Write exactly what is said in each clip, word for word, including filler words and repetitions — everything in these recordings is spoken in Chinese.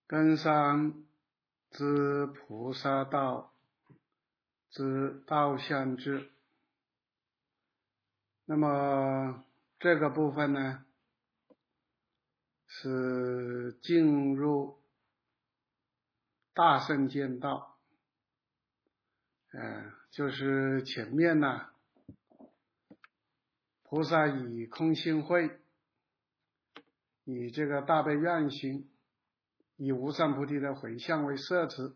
根山之菩萨道之道相智。那么这个部分呢，是进入大乘见道，呃，就是前面呢，菩萨以空性慧，以这个大悲愿心，以无上菩提的回向为摄持，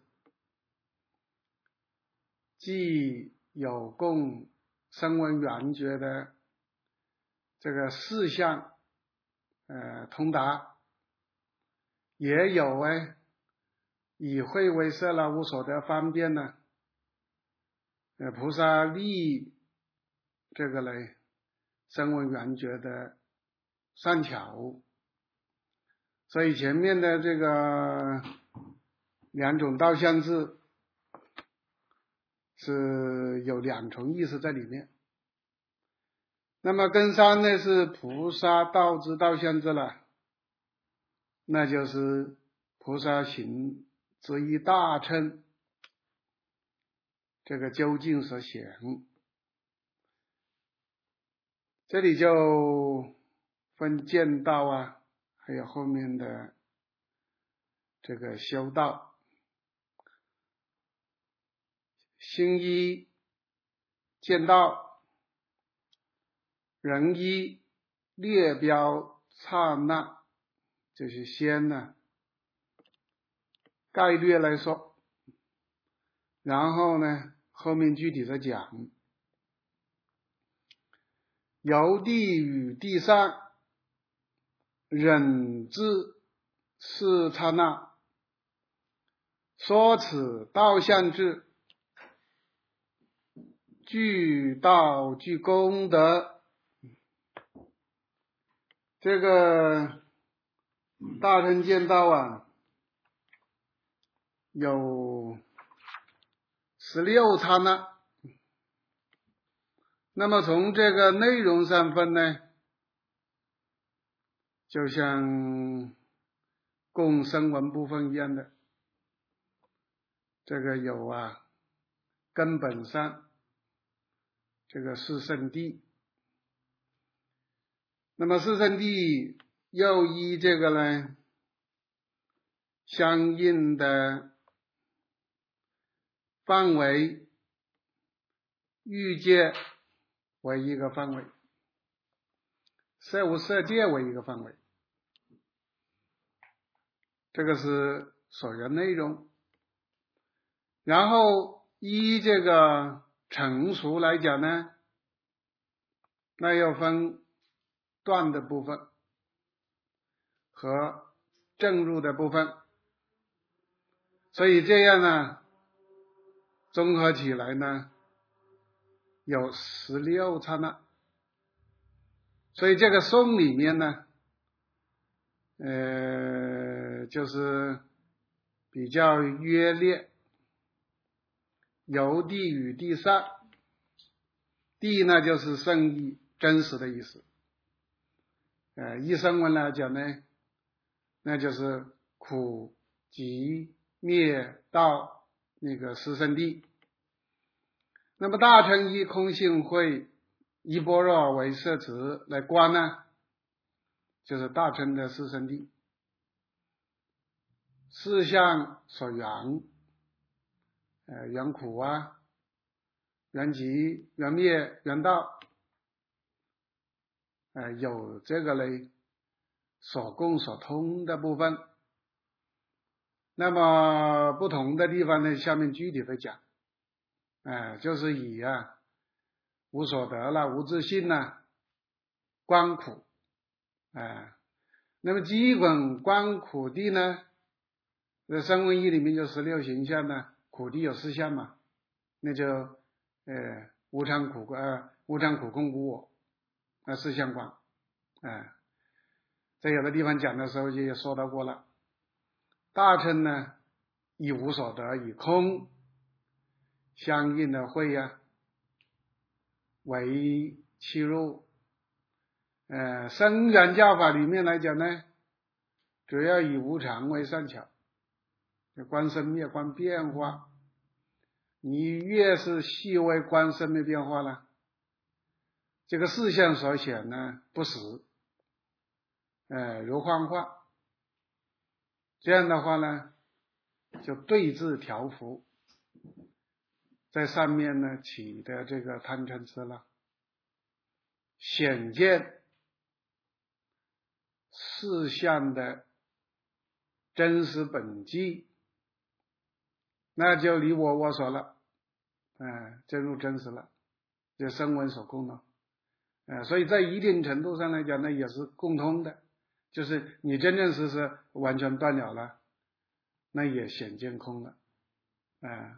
既有供声闻缘觉的这个事项呃通达，也有哎以慧为摄了无所得方便呢，呃菩萨立这个嘞声闻缘觉的善巧。所以前面的这个两种道相智是有两重意思在里面。那么根三呢是菩萨道之道相智了，那就是菩萨行之一大乘这个究竟所显。这里就分见道啊，还有后面的这个修道。心一见道，人一列标刹那，就是先呢概略来说，然后呢后面具体的讲。由地与地上忍至是刹那，说此道相智，具道具功德。这个大乘见道啊，有十六刹那。那么从这个内容上分呢，就像供声闻部分一样的，这个有啊根本上这个四圣谛。那么四圣谛又依这个呢相应的范围欲界为一个范围，色无色界为一个范围，这个是所缘内容。然后依这个成熟来讲呢，那要分断的部分和正入的部分，所以这样呢综合起来呢有十六刹那。所以这个颂里面呢呃就是比较约略，由地与地上，地呢就是圣意真实的意思，呃依声闻来讲呢，那就是苦集灭道那个四圣谛。那么大乘以空性慧以般若为摄持来观呢，就是大乘的四圣谛。四相所缘，呃缘苦啊，缘集缘灭缘道，呃有这个嘞所共所通的部分。那么不同的地方呢，下面具体的讲，呃就是以啊无所得了无自性呢观苦，呃那么基本观苦谛呢，在声闻义里面就十六行相呢，苦谛有四项嘛，那就呃无常苦呃无常苦空无我，那四项观。呃在有的地方讲的时候也说到过了。大乘呢以无所得以空相应的慧啊为契入。呃声缘教法里面来讲呢，主要以无常为善巧， 观生灭，观变化。你越是细微观生灭变化呢，这个事项所显呢不实，呃，如幻化。这样的话呢，就对治调伏，在上面呢起的这个贪嗔痴了，显见事项的真实本际，那就离我我所了，嗯、呃，真入真实了，就声闻所共了，呃，所以在一定程度上来讲呢，也是共通的，就是你真正实实完全断了了，那也显见空了，啊、呃，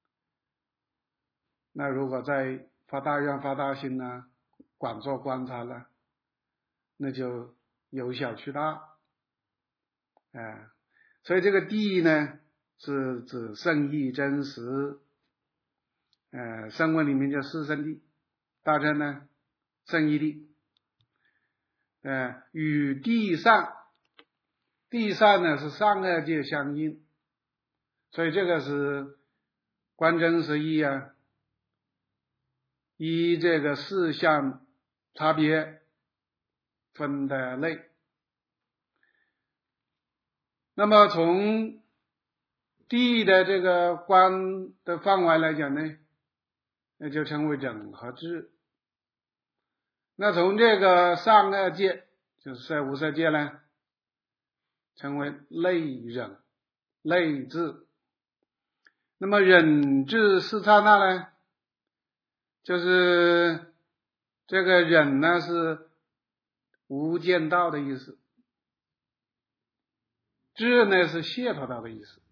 那如果在发大愿发大心呢，广作观察了，那就由小去大，啊、呃，所以这个谛呢是指圣义真实，呃，声闻里面叫四圣谛，大乘呢圣义谛，呃，与地上，地上呢是上二界相应，所以这个是观真实义啊，依这个四项差别分的类。那么从地的这个观的范围来讲呢，那就称为忍和智。那从这个上二界，就是色无色界呢，称为类忍、类智。那么忍智四刹那呢，就是这个忍呢是无间道的意思，智呢是解脱道的意思。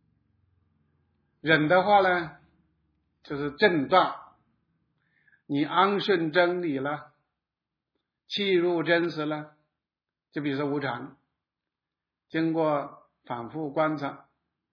忍的话呢，就是正断，你安顺真理了，契入真实了，就比如说无常，经过反复观察，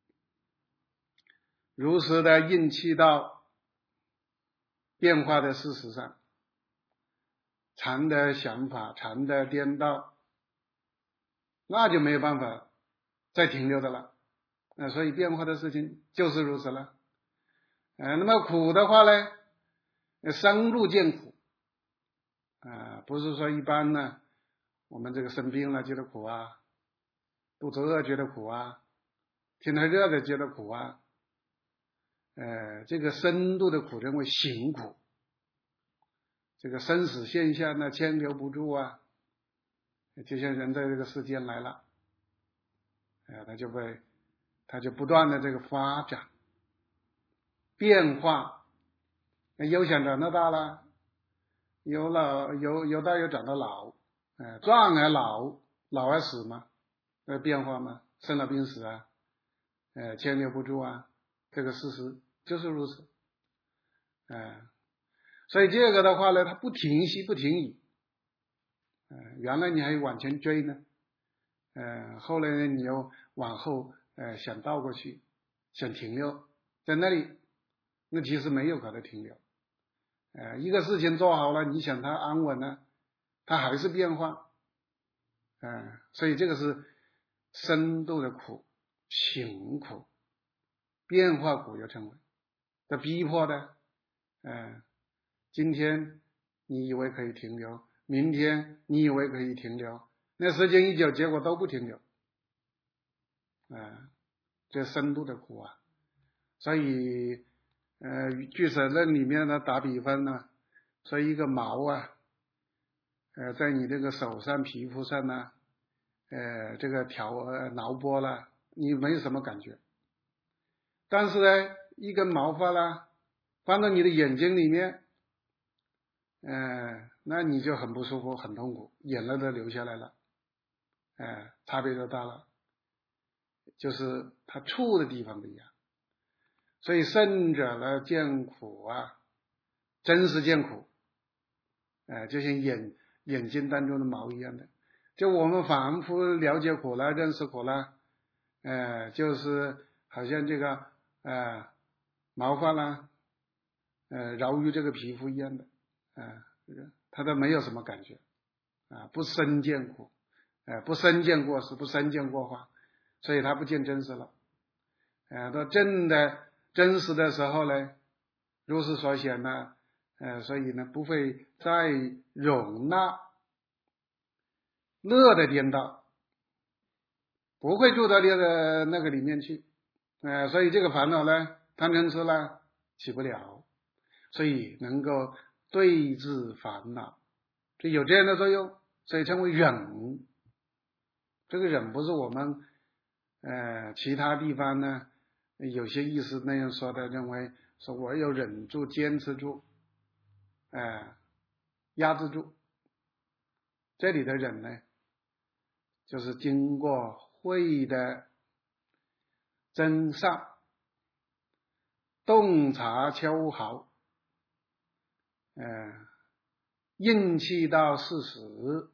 如实的应气到变化的事实上，常的想法，常的颠倒，那就没有办法再停留的了。呃、所以变化的事情就是如此了。呃、那么苦的话呢，深入见苦，呃、不是说一般呢，我们这个生病了觉得苦啊，肚子饿觉得苦啊，天太热的觉得苦啊，呃，这个深度的苦称为行苦，这个生死现象呢牵留不住啊，就像人在这个世间来了，呃，他就会他就不断的这个发展变化，由小长到大了，由老由由大又长到老，呃，壮而老，老而死嘛，呃，变化嘛，生老病死啊，呃，牵留不住啊，这个事实就是如此，呃，所以这个的话呢，它不停息不停止，呃，原来你还往前追呢，呃，后来呢你又往后呃想倒过去，想停留在那里，那其实没有可能停留。呃，一个事情做好了，你想它安稳呢，它还是变化，呃，所以这个是深度的苦，行苦，变化苦又称为，的逼迫的，呃，今天你以为可以停留，明天你以为可以停留，那时间一久，结果都不停留，呃，这深度的苦啊，所以呃，俱舍论里面呢打比方呢，说一个毛啊，呃，在你这个手上皮肤上呢，呃，这个条呃挠拨了，你没有什么感觉，但是呢，一根毛发啦，放到你的眼睛里面，呃，那你就很不舒服，很痛苦，眼泪都流下来了，呃，差别就大了，就是它触的地方不一样。所以圣者呢见苦啊，真实见苦，呃，就像眼眼睛当中的毛一样的，就我们反复了解苦了，认识苦了，呃，就是好像这个呃毛发啦，呃饶于这个皮肤一样的，呃，它都没有什么感觉，啊、呃，不深见苦，呃，不深见过失，不深见过患，所以它不见真实了。 呃，到真的真实的时候呢，如是所显呢，呃，所以呢，不会再容纳乐的颠倒，不会住到那个那个里面去，呃，所以这个烦恼呢，贪嗔痴呢，起不了，所以能够对治烦恼，就有这样的作用，所以称为忍。这个忍不是我们呃其他地方呢有些意思那样说的，认为说我要忍住、坚持住，呃，压制住。这里的忍呢，就是经过慧的真善，洞察秋毫，呃，硬气到事实，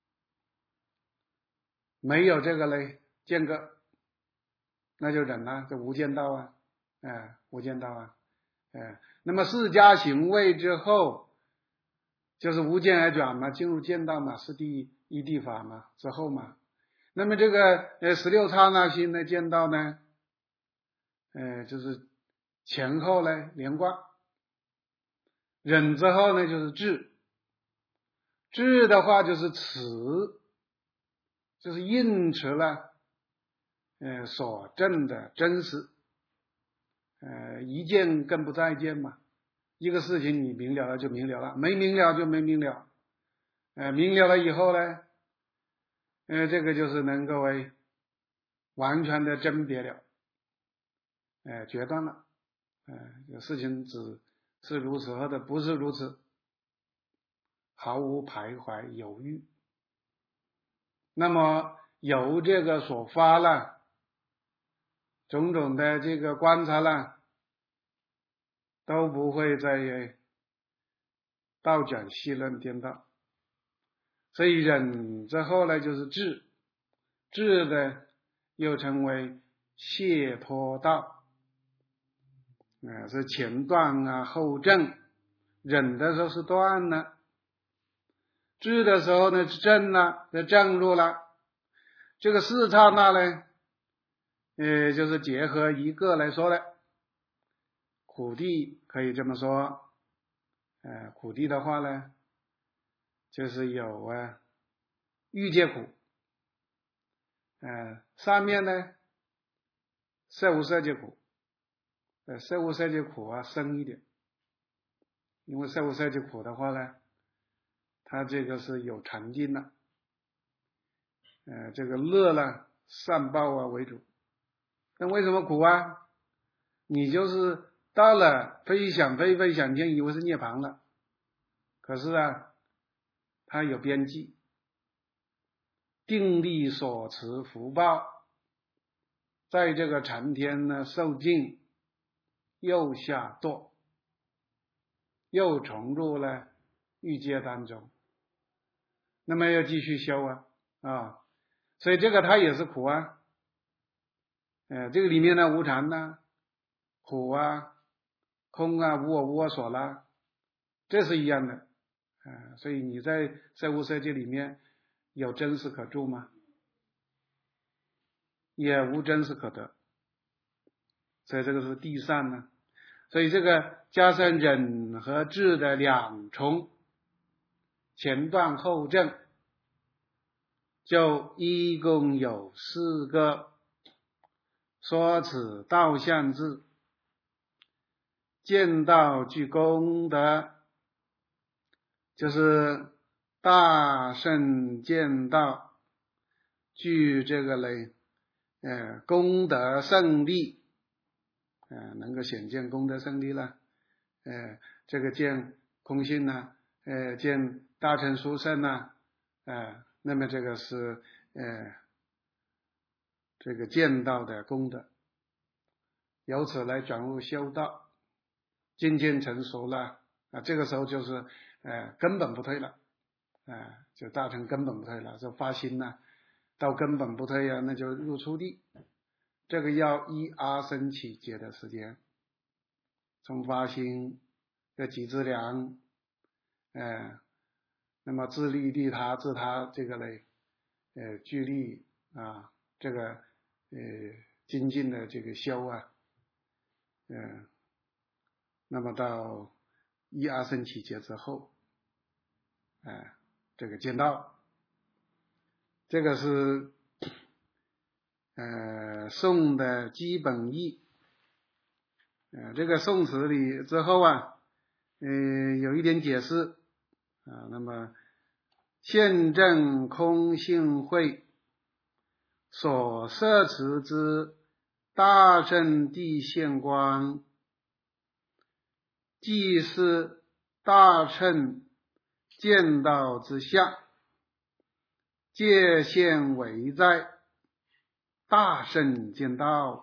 没有这个嘞间隔，那就忍了，这无间道啊，呃，无间道啊，呃，那么四加行位之后，就是无间而转嘛，进入间道嘛，是第一地法嘛之后嘛。那么这个呃十六刹那心的间道呢，呃，就是前后呢连贯。忍之后呢就是智，智的话就是持，就是应持了呃所证的真实，呃一见更不再见嘛。一个事情你明了了就明了了，没明了就没明了，呃明了了以后呢，呃这个就是能够为完全的甄别了，呃决断了，呃这个事情只是如此或者不是如此，毫无徘徊犹豫。那么由这个所发了种种的这个观察了，都不会再倒转戏论颠倒。所以忍之后呢就是智，智的又称为解脱道，呃是前断啊后正，忍的时候是断了，智的时候呢是正了，是正入了。这个四刹那呢，呃就是结合一个来说的，苦地可以这么说，呃苦地的话呢，就是有啊欲界苦，呃上面呢色无色界苦，呃色无色界苦啊深一点，因为色无色界苦的话呢，它这个是有禅定的，呃这个乐呢善报啊为主。那为什么苦啊？你就是到了非想非非想天，以为是涅槃了，可是啊它有边际，定力所持福报，在这个禅天呢受尽，又下堕，又重入了欲界当中，那么要继续修啊啊，所以这个它也是苦啊，呃这个里面呢无常呢苦啊空啊无我无我所啦，这是一样的，呃所以你在色无色界里面有真实可住吗？也无真实可得，所以这个是地善呢。所以这个加上忍和智的两重，前断后正，就一共有四个说此道相智，见道具功德，就是大圣见道具这个嘞呃功德胜利，呃能够显见功德胜利了，呃这个见空性呢，呃见大乘殊胜呢，呃那么这个是呃这个见道的功德，由此来转入修道，渐渐成熟了啊，这个时候就是呃根本不退了，啊、呃、就大乘根本不退了，就发心呢到根本不退啊，那就入初地，这个要依阿僧祇劫的时间，从发心要极资粮，呃那么自利利他自他这个嘞呃具利啊，这个呃精进的这个修啊，嗯，那么到一阿僧祇劫之后，哎，这个见道，这个是呃颂的基本义。呃，这个宋词里之后啊，呃，有一点解释啊。那么，现证空性慧所摄持之大乘地现观，即是大乘见道之相，界限为在大乘见道。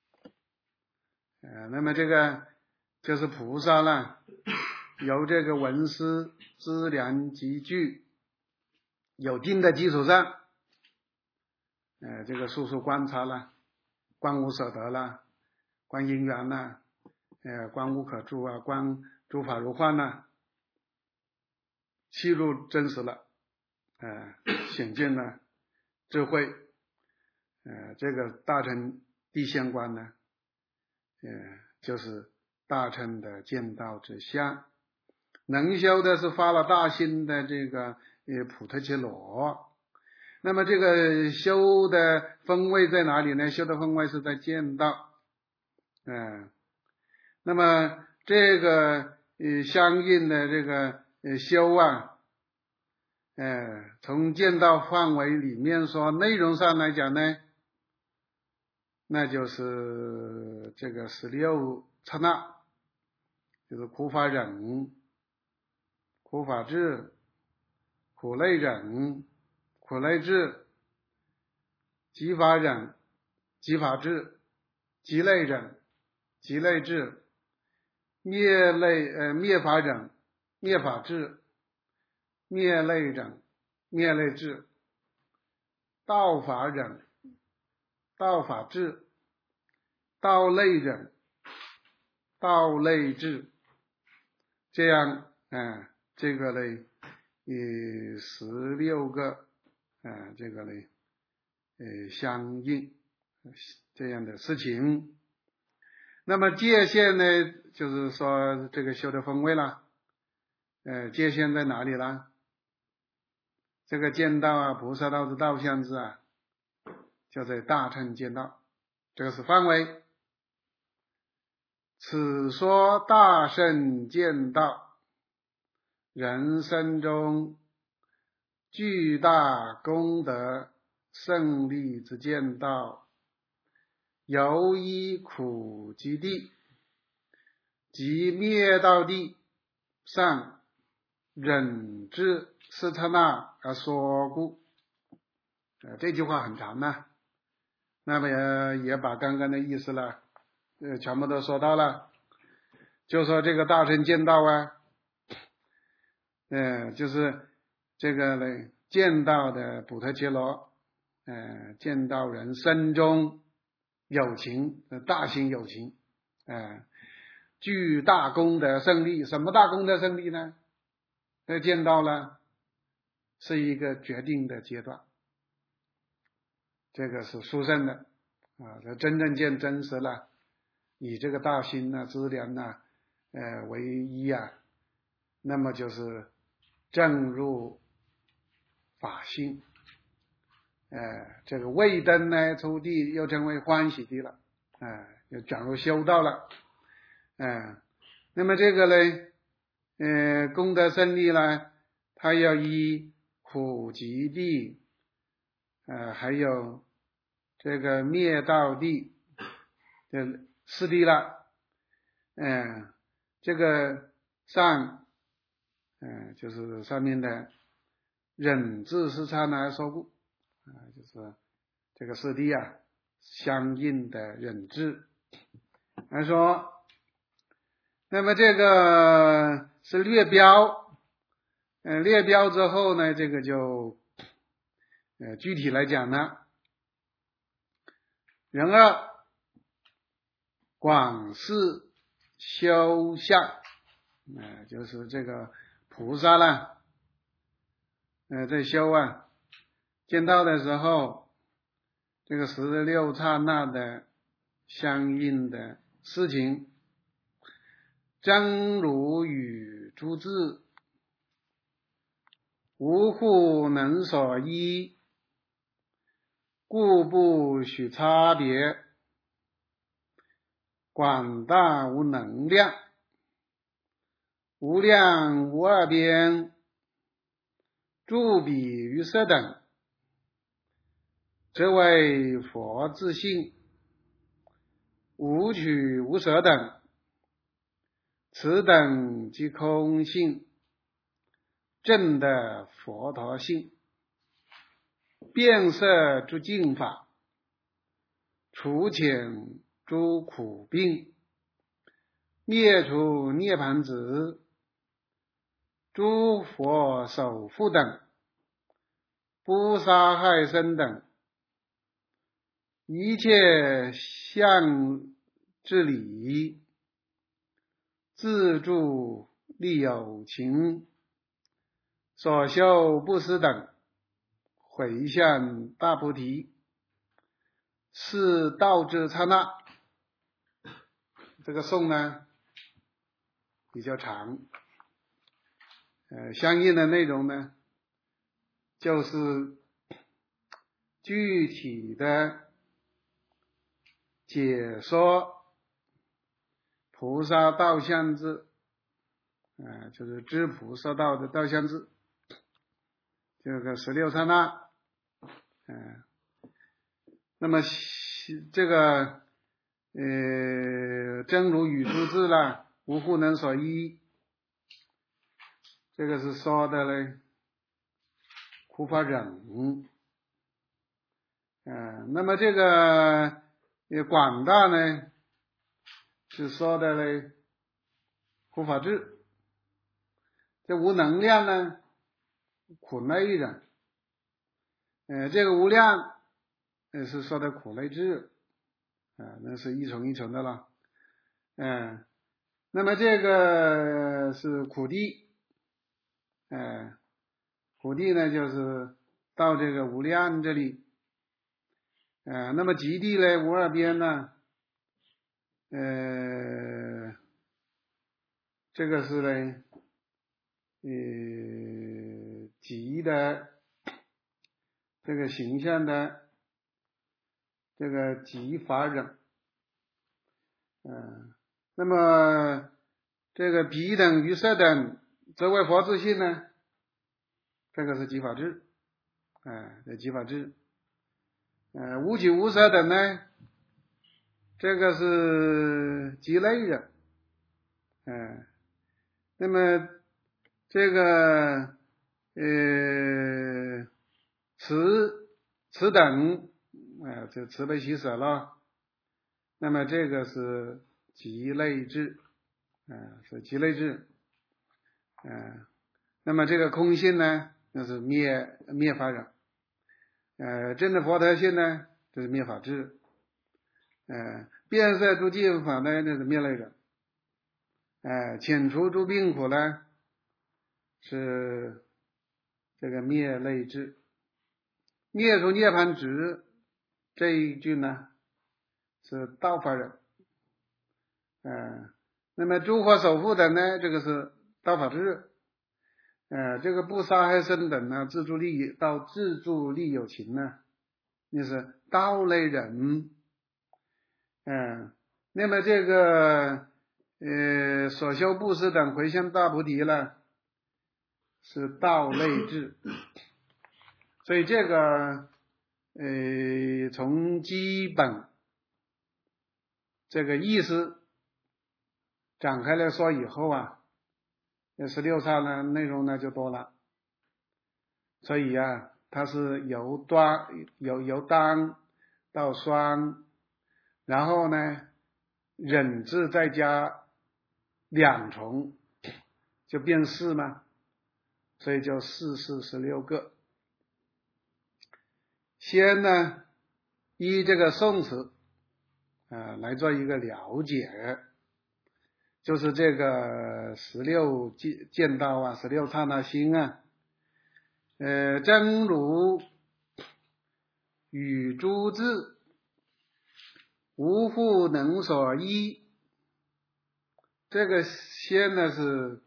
呃，那么这个就是菩萨呢，由这个闻思资粮集聚有定的基础上，呃，这个速速观察了，观无所得了，观因缘了，呃，观无可住啊，观诸法如幻了，契入真实了，呃，显见了智慧，呃，这个大乘地现观呢，呃，就是大乘的见道之相。能修的是发了大心的这个呃普特伽罗。那么这个修的分位在哪里呢？修的分位是在见道。嗯、呃，那么这个呃相应的这个呃修啊，呃从见道范围里面说，内容上来讲呢，那就是这个十六刹那，就是苦法忍、苦法智、苦类忍、苦类智、集法忍、集法智、集类忍、集类智、灭类呃灭法忍、灭法智、灭类忍、灭类智、道法忍、道法智、道类忍、道类智，这样嗯、呃，这个呢，以十六个呃这个呢呃相应这样的事情。那么界限呢，就是说这个修的分位了，呃界限在哪里了？这个见道啊，菩萨道之道相之啊，就在大乘见道，这个是范围。此说大乘见道，人生中巨大功德胜利之见道，由依苦集地及灭道地上忍至四刹那而说故。呃，这句话很长呢，那么也也把刚刚的意思了，呃，全部都说到了。就说这个大乘见道啊，呃，就是这个呢，见道的补特伽罗，呃，见道人生中有情，大行有情，呃，具大功德胜利。什么大功德胜利呢？这见道呢，是一个决定的阶段，这个是殊胜的啊，这真正见真实了，以这个大心呐、资粮呐，呃为一啊，那么就是正入法性，呃，这个未登呢出地，又成为欢喜地了，呃，又转入修道了，呃，那么这个呢，呃，功德胜利呢，它要依苦集地，呃，还有这个灭道地，这四地了，嗯、呃，这个上，嗯、呃，就是上面的忍至四刹那说故，啊、呃，就是这个四地啊，相应的忍至。来说，那么这个是略标，呃，略标之后呢，这个就，呃，具体来讲呢，人二广释修相，呃，就是这个菩萨呢，呃，在修啊，见道的时候，这个十六刹那的相应的事情。真如与诸智，无户能所依，故不许差别。广大无能量，无量无二边，诸彼于色等，则为佛自性。无取无舍等，此等即空性，正的佛陀性。变色诸净法，除遣诸苦病，灭除涅盘子，诸佛守护等，不杀害生等，一切相之理，自助利有情，所修布施等，回向大菩提，是道之刹那。这个颂呢比较长，呃，相应的内容呢就是具体的解说菩萨道相智，呃，就是知菩萨道的道相智，这个十六刹那，呃，那么这个呃真如与诸智啦，无户能所依，这个是说的嘞苦法忍，呃，那么这个呃广大呢是说的嘞苦法智，这无能量呢苦类忍，呃，这个无量呃是说的苦类智，呃，那是一重一重的了，嗯、呃，那么这个是苦地，呃，苦地呢就是到这个无量这里，呃，那么极地呢无二边呢，呃，这个是呢呃极的这个形象的这个极法忍，嗯、呃，那么这个彼等于色等，则为佛自性呢，这个是极法智，哎，这极法智，呃，无取无舍等呢，这个是极类忍，哎，那么这个呃慈慈等，呃，这慈悲喜舍了，那么这个是极类智，呃，是极类智，呃，那么这个空性呢，那是灭灭法忍，呃，真的佛陀性呢，这是灭法智，呃，变色诸净法呢，那是灭类忍，呃，遣除诸病苦呢，是这个灭类智，灭除涅盘执这一句呢是道法忍，呃，那么诸佛守护等呢，这个是道法智，呃，这个不杀害生等呢，自助利到自助利有情呢，那是道类忍，嗯、呃，那么这个呃所修布施等回向大菩提了，是道类智，所以这个呃从基本这个意思展开来说以后啊，这十六刹呢内容呢就多了，所以啊它是由端由由单到双，然后呢忍字再加两重就变四嘛，所以就四四十六个。先呢依这个宋词呃来做一个了解，就是这个十六见见道啊，十六刹那心啊，呃真如与诸智， 无复能所依。这个先呢是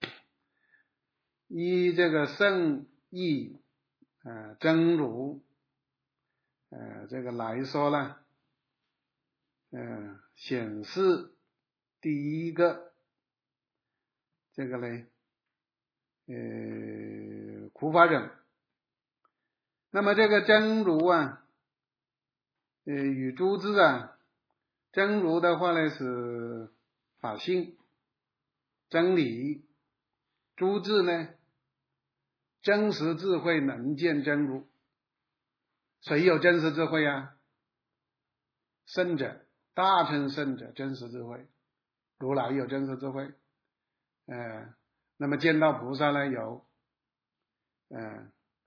依这个圣义呃真如呃这个来说呢，呃显示第一个这个呢呃苦法忍。那么这个真如啊呃与诸智啊，真如的话呢是法性真理，诸智呢真实智慧能见真如。谁有真实智慧啊？圣者，大乘圣者真实智慧，如来有真实智慧。呃那么见到菩萨呢有呃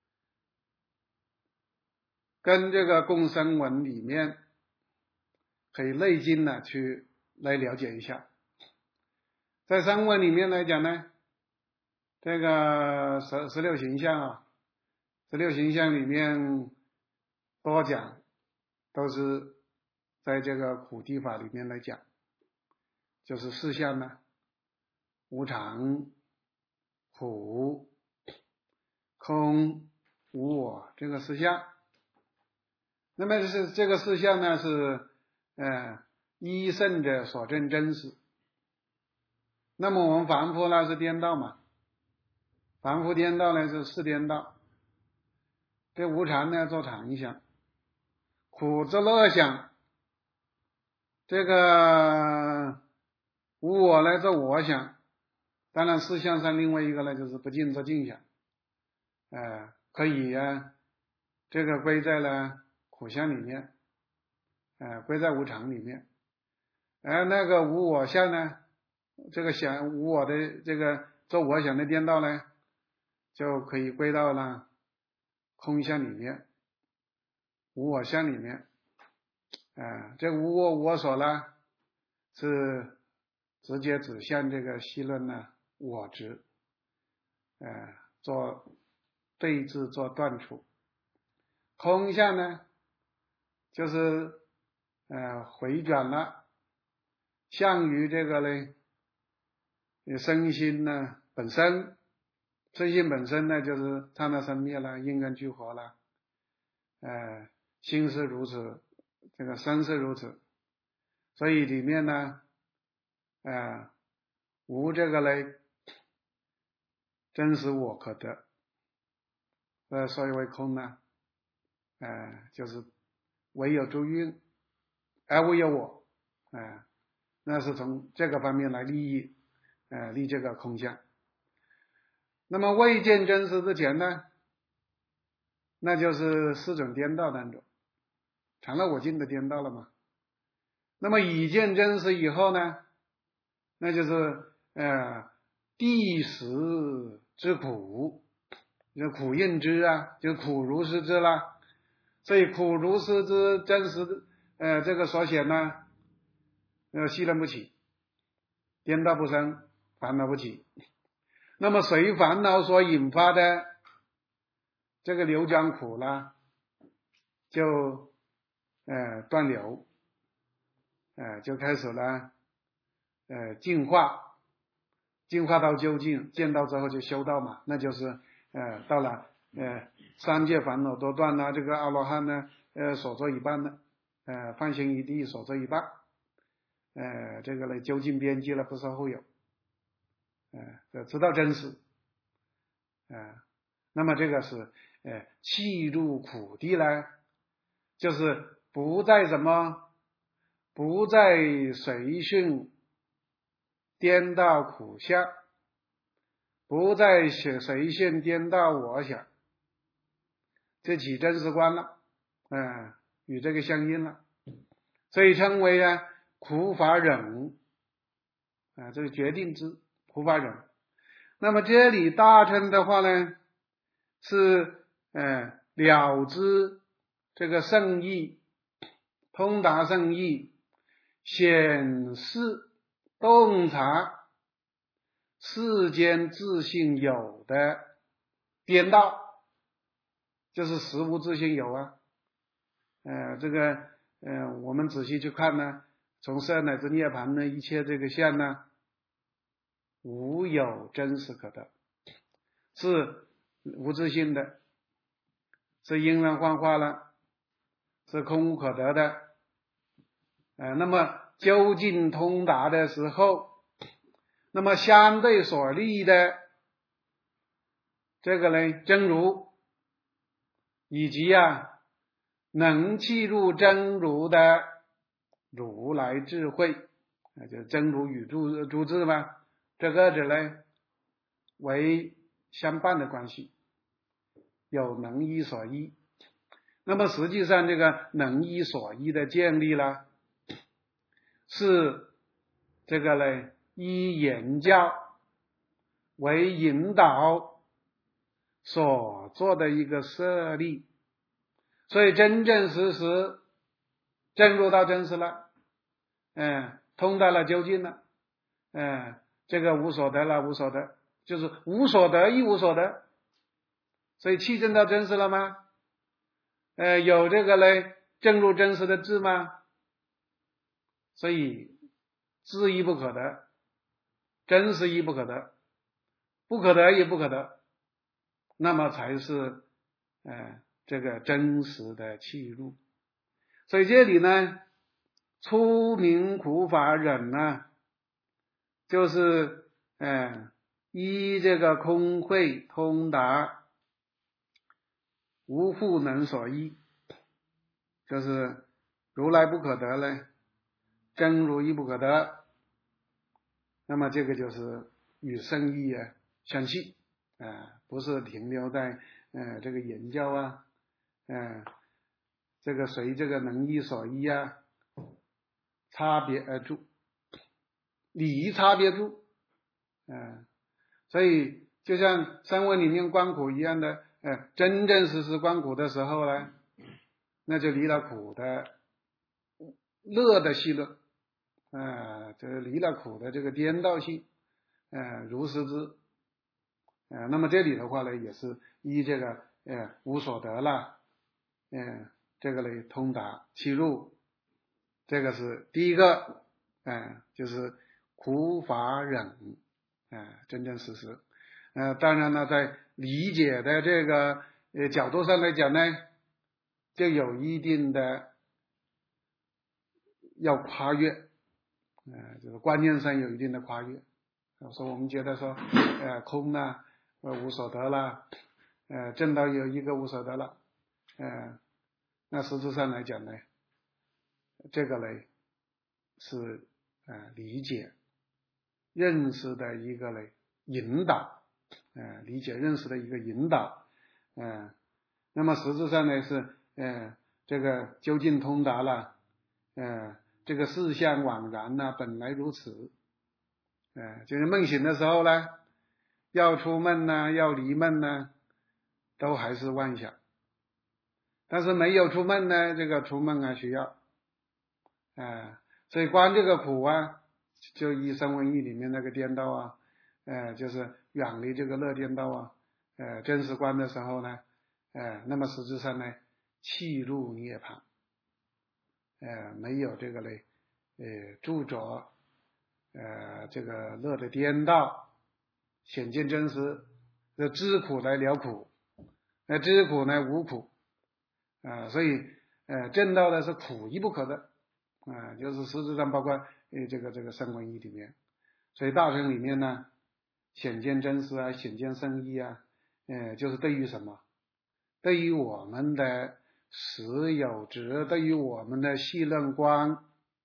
跟这个共生文里面可以内经呢去来了解一下。在声闻里面来讲呢，这个十十六形象啊，十六形象里面多讲都是在这个苦地法里面来讲，就是四项呢，无常、苦、空、无我这个四项。那么是这个四项呢是呃依圣者所证真实。那么我们凡夫呢是颠倒嘛，凡夫颠倒呢是四颠倒。这无常呢做常相，苦作乐相，这个无我呢做我相。当然四相上另外一个呢就是不净作净相，呃可以啊这个归在了苦相里面，呃归在无常里面。而那个无我相呢，这个想无我的这个做我想的颠倒呢，就可以归到了空相里面，无我相里面。呃这无我我所呢是直接指向这个析论呢我执，呃做对治做断除。空相呢就是呃回转了，向于这个呢身心呢本身，身心本身呢就是刹那生灭了，因根具活了，呃心是如此，这个身是如此，所以里面呢呃无这个呢真实我可得，呃所以为空呢呃就是唯有诸蕴而无有我，呃那是从这个方面来立意呃立这个空相。那么未见真实之前呢，那就是四种颠倒当中，常乐我净的颠倒了嘛。那么已见真实以后呢，那就是呃第十之苦，就苦印之啊，就苦如是之啦。所以苦如是之真实呃这个所显呢，呃息论不起，颠倒不生，烦恼不起。那么随烦恼所引发的这个流转苦呢，就呃断流，呃就开始了呃净化，净化到究竟，见到之后就修道嘛，那就是呃到了呃三界烦恼都断了，这个阿罗汉呢呃所做一半呢，呃放心一地所做一半，呃这个呢究竟边际了，不受后有，呃知道真实，呃那么这个是呃契入苦地呢，就是不再什么，不再随顺颠倒苦相，不再随顺颠倒我想，这起真实观了，嗯、呃，与这个相应了，所以称为呢苦法忍，啊、呃，这是决定之苦法忍。那么这里大乘的话呢，是呃了知这个圣义，通达圣义，显示洞察世间自性有的颠倒，就是实无自性有啊，呃这个呃，我们仔细去看呢，从色乃至涅槃呢，一切这个相呢，无有真实可得，是无自性的，是因缘幻化了，是空无可得的。呃，那么究竟通达的时候，那么相对所立的这个呢，真如，以及啊能契入真如的如来智慧，啊，就是真如与诸诸智嘛，这个子呢为相伴的关系，有能依所依。那么实际上这个能依所依的建立了，是这个呢依言教为引导所做的一个设立，所以真正实实证入到真实了，嗯，通达了究竟了，嗯，这个无所得了，无所得就是无所得亦无所得，所以契证到真实了吗？呃，有这个呢证入真实的智吗？所以智亦不可得，真实亦不可得，不可得也不可得，那么才是呃这个真实的契入。所以这里呢，初明苦法忍呢，就是呃依这个空慧通达无复能所依，就是如来不可得呢，真如亦不可得，那么这个就是与圣意啊相契啊、呃，不是停留在呃这个言教啊，嗯、呃，这个随这个能依所依啊差别而住，理差别住，嗯、呃，所以就像三问里面观苦一样的，呃，真正实施观苦的时候呢，那就离了苦的乐的戏论，啊、呃，这离了苦的这个颠倒性，呃，如实之，呃，那么这里的话呢，也是依这个呃无所得了，嗯、呃，这个呢通达契入，这个是第一个，嗯、呃，就是苦法忍，啊、呃，真正实施，呃，当然呢，在理解的这个呃角度上来讲呢，就有一定的要跨越，呃，就是观念上有一定的跨越。说我们觉得说，呃，空呢，呃，无所得了，呃，证到有一个无所得了，呃，那实质上来讲呢，这个呢是呃理解认识的一个呢引导，呃，理解认识的一个引导，呃，那么实质上呢是呃这个究竟通达了，呃，这个事相惘然呢，本来如此。呃，就是梦醒的时候呢，要出梦呢，要离梦呢，都还是妄想。但是没有出梦呢，这个出梦啊需要，啊、呃，所以观这个苦啊，就以声闻义里面那个颠倒啊，呃，就是远离这个乐颠倒啊，呃，真实观的时候呢，呃，那么实质上呢，契入涅槃，呃，没有这个嘞，呃，著着。呃，这个乐的颠倒，显见真实，这知苦来了苦，那知苦呢无苦，啊、呃，所以呃证到的是苦亦不可得，啊、呃，就是实质上包括呃这个这个声闻义里面，所以大乘里面呢，显见真实啊，显见圣义啊，呃，就是对于什么？对于我们的实有执，对于我们的细论观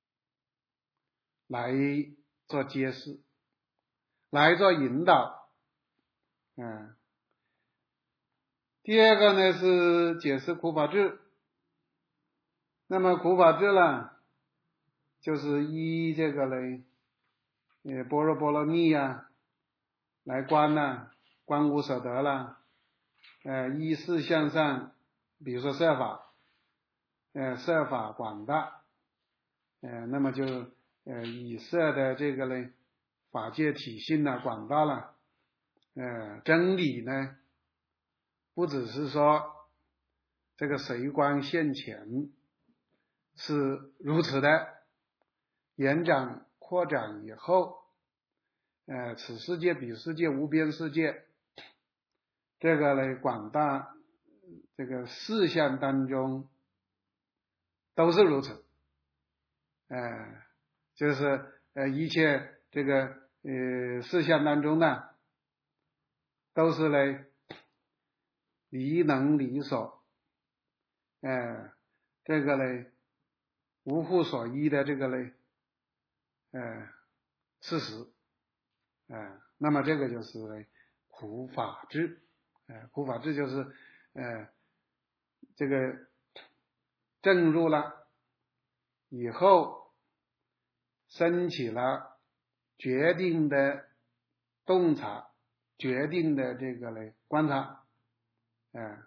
来做揭示，来做引导，嗯。第二个呢是解释苦法智，那么苦法智呢，就是依这个嘞，呃，般若波罗蜜啊，来观呢、啊，观无所得了，呃，依事相上，比如说色法，呃，色法广大，呃，那么就呃以色的这个呢法界体性呢广大了，呃，真理呢不只是说这个随观现前， 是如此的，延展扩展以后，呃，此世界彼世界无边世界，这个呢广大这个事项当中都是如此，呃，就是呃一切这个呃事项当中呢，都是呢离能离所，呃，这个呢无乎所依的这个呢，呃，事实，呃，那么这个就是呢苦法智，呃，苦法智就是呃这个证入了以后，升起了决定的洞察，决定的这个呢观察，呃，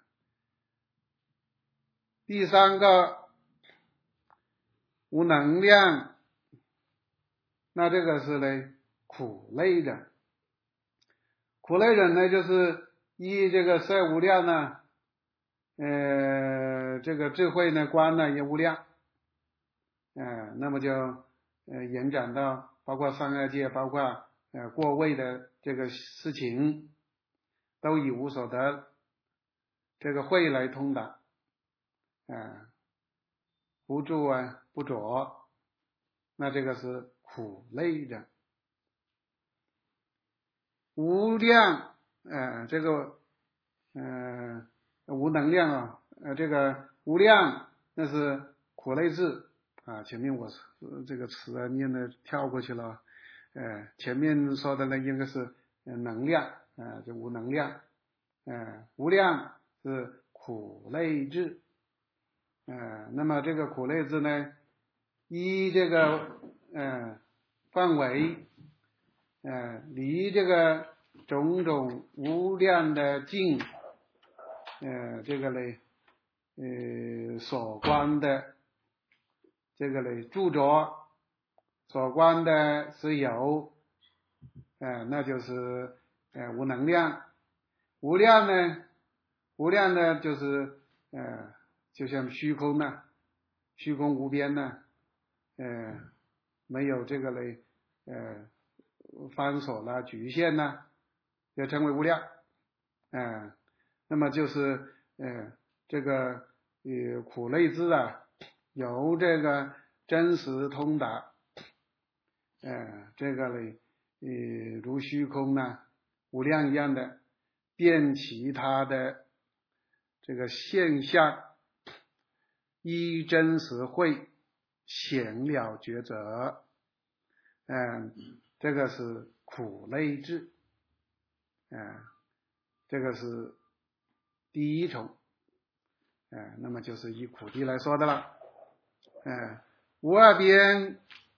第三个无能量，那这个是呢苦类的，苦类人呢就是依这个色无量呢，呃，这个智慧呢观呢也无量，呃，那么就呃延展到包括三恶界，包括呃过位的这个事情，都以无所得这个慧来通达，呃，不住啊不着，那这个是苦类的。无量，呃，这个呃无能量啊，呃，这个无量那是苦类智啊。前面我这个词啊念的跳过去了，呃，前面说的呢应该是能量啊、呃，就无能量，呃，无量是苦类智，呃，那么这个苦类智呢，依这个呃范围，呃，离这个种种无量的境，呃，这个呢，呃，所观的这个呢著着，所观的是有，呃，那就是呃无能量。无量呢，无量呢就是呃，就像虚空呢，虚空无边呢，呃，没有这个呢，呃，方所啦、局限呢，就称为无量，呃，那么就是呃这个呃苦类智啊，由这个真实通达，呃这个呢呃如虚空呢无量一样的变其他的这个现象，依真实慧显了抉择，嗯、呃，这个是苦类智，嗯、呃，这个是第一重，呃，那么就是以苦谛来说的了，呃，无二边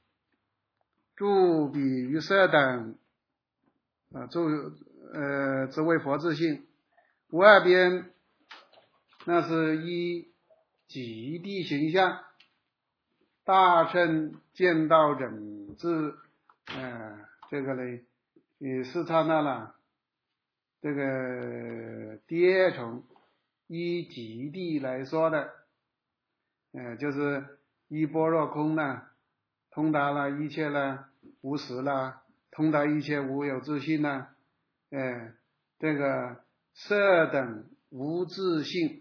住比于色等，啊，住呃之谓佛自性，无二边那是依极地形象，大乘见道忍智，呃，这个呢，也是刹那了，这个第二重依极地来说的，呃，就是依般若空呢，通达了一切呢无实了，通达一切无有自性呢，呃，这个色等无自性，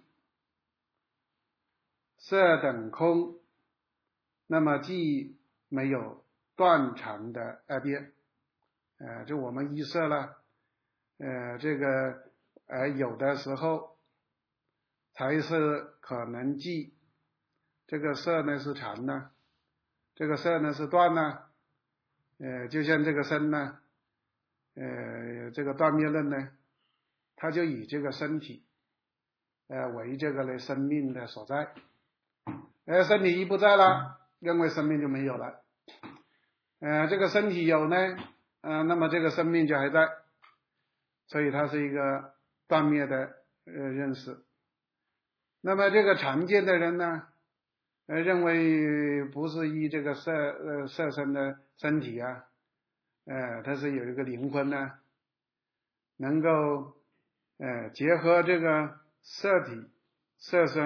色等空，那么既没有断常的二边，呃，就我们依色了，呃，这个呃有的时候才是可能记这个色呢是常呢，这个色呢是断呢，呃，就像这个身呢，呃，这个断灭论呢，它就以这个身体，呃为这个呢生命的所在，呃，身体一不在了，认为生命就没有了，呃，这个身体有呢，呃，那么这个生命就还在，所以它是一个断灭的呃认识。那么这个常见的人呢，呃，认为不是依这个色呃色身的身体啊，呃，它是有一个灵魂呢，能够呃结合这个色体色身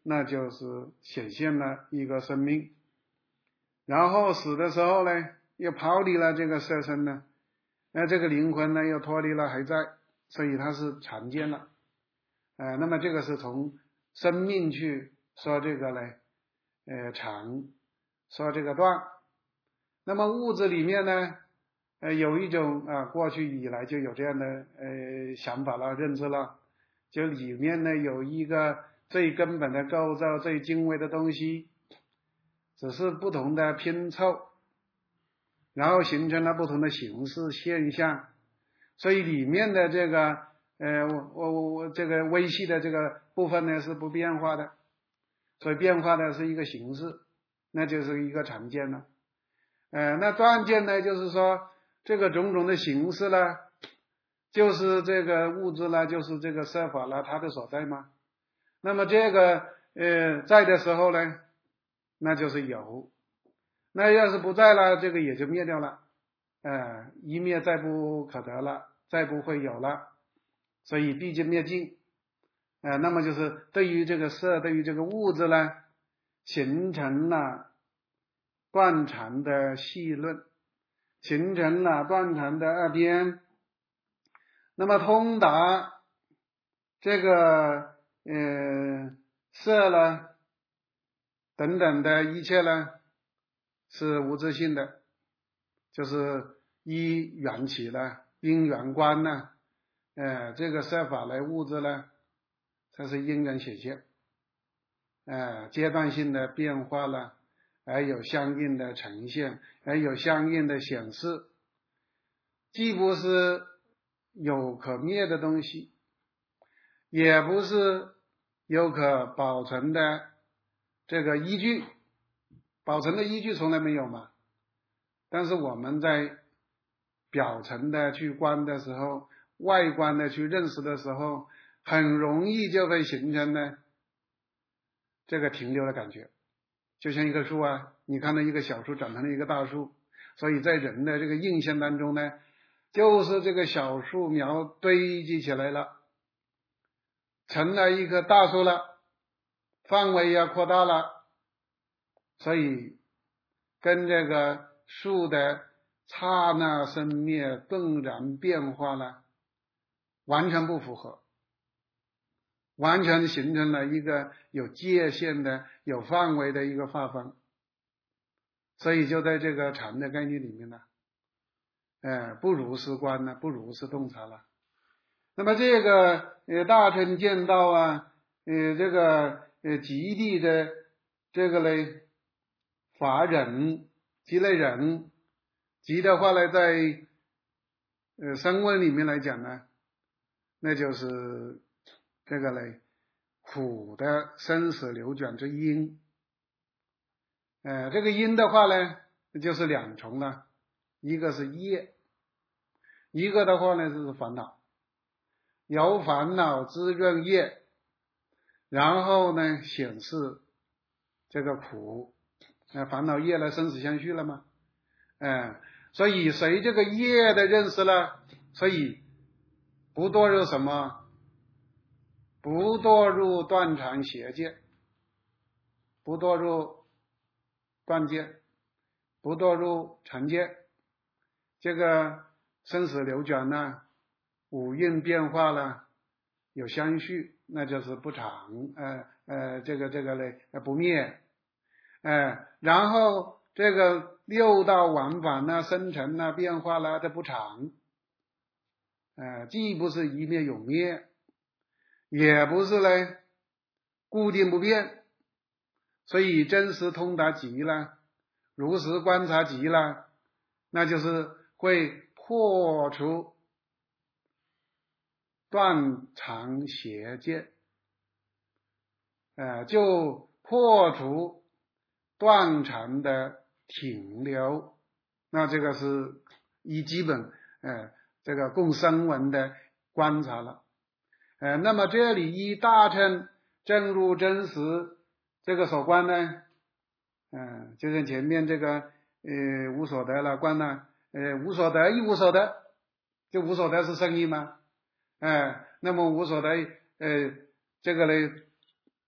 那就是显现了一个生命，然后死的时候呢，又抛离了这个色身呢，那这个灵魂呢又脱离了还在，所以它是常见了。呃，那么这个是从生命去说这个呢，呃，常，说这个断。那么物质里面呢，呃，有一种啊、呃，过去以来就有这样的呃想法了、认知了，就里面呢有一个最根本的构造、最精微的东西，只是不同的拼凑，然后形成了不同的形式现象，所以里面的这个呃，我我我这个微细的这个部分呢是不变化的，所以变化的是一个形式，那就是一个常见了。呃，那断见呢，就是说这个种种的形式呢，就是这个物质呢，就是这个色法了，它的所在嘛。那么这个呃在的时候呢，那就是有；那要是不在了，这个也就灭掉了。呃，一灭再不可得了，再不会有了，所以毕竟灭尽。呃，那么就是对于这个色，对于这个物质呢，形成了断常的细论，形成了断常的二边，那么通达这个呃色呢等等的一切呢是无自性的，就是依缘起呢，因缘观呢，呃这个色法来物质呢，它是因缘显现，呃阶段性的变化了，还有相应的呈现，还有相应的显示，既不是有可灭的东西，也不是有可保存的这个依据，保存的依据从来没有嘛。但是我们在表层的去观的时候，外观的去认识的时候，很容易就会形成呢这个停留的感觉。就像一棵树啊，你看到一个小树长成了一个大树，所以在人的这个印象当中呢，就是这个小树苗堆积起来了，成了一棵大树了，范围也扩大了，所以跟这个树的刹那生灭顿然变化呢，完全不符合，完全形成了一个有界限的、有范围的一个划分。所以就在这个常的概念里面呢，呃，不如是观呢，不如是洞察了。那么这个呃大乘见道啊，呃这个呃极地的这个嘞法忍极类忍，极的话呢，在呃声闻里面来讲呢，那就是这个嘞苦的生死流转之因。呃，这个因的话呢，就是两重了，一个是业，一个的话呢就是烦恼，由烦恼滋润业，然后呢显示这个苦，呃，烦恼业呢生死相续了嘛，呃，所以随这个业的认识了，所以不堕入什么？不堕入断常邪见，不堕入断见，不堕入常见。这个生死流转呢，五蕴变化了，有相续，那就是不常，呃呃，这个这个嘞不灭，呃，然后这个六道往返呢，生成呢，变化了，这不常，呃，既不是一灭永灭，也不是嘞固定不变，所以真实通达极了，如实观察极了，那就是会破除断常邪见，呃，就破除断常的停留，那这个是一基本呃这个共声闻的观察了，呃，那么这里依大乘正入真实这个所观呢，嗯、呃，就像前面这个呃无所得了观呢，呃无所得一无所得，就无所得是生意吗？哎、呃，那么无所得呃这个呢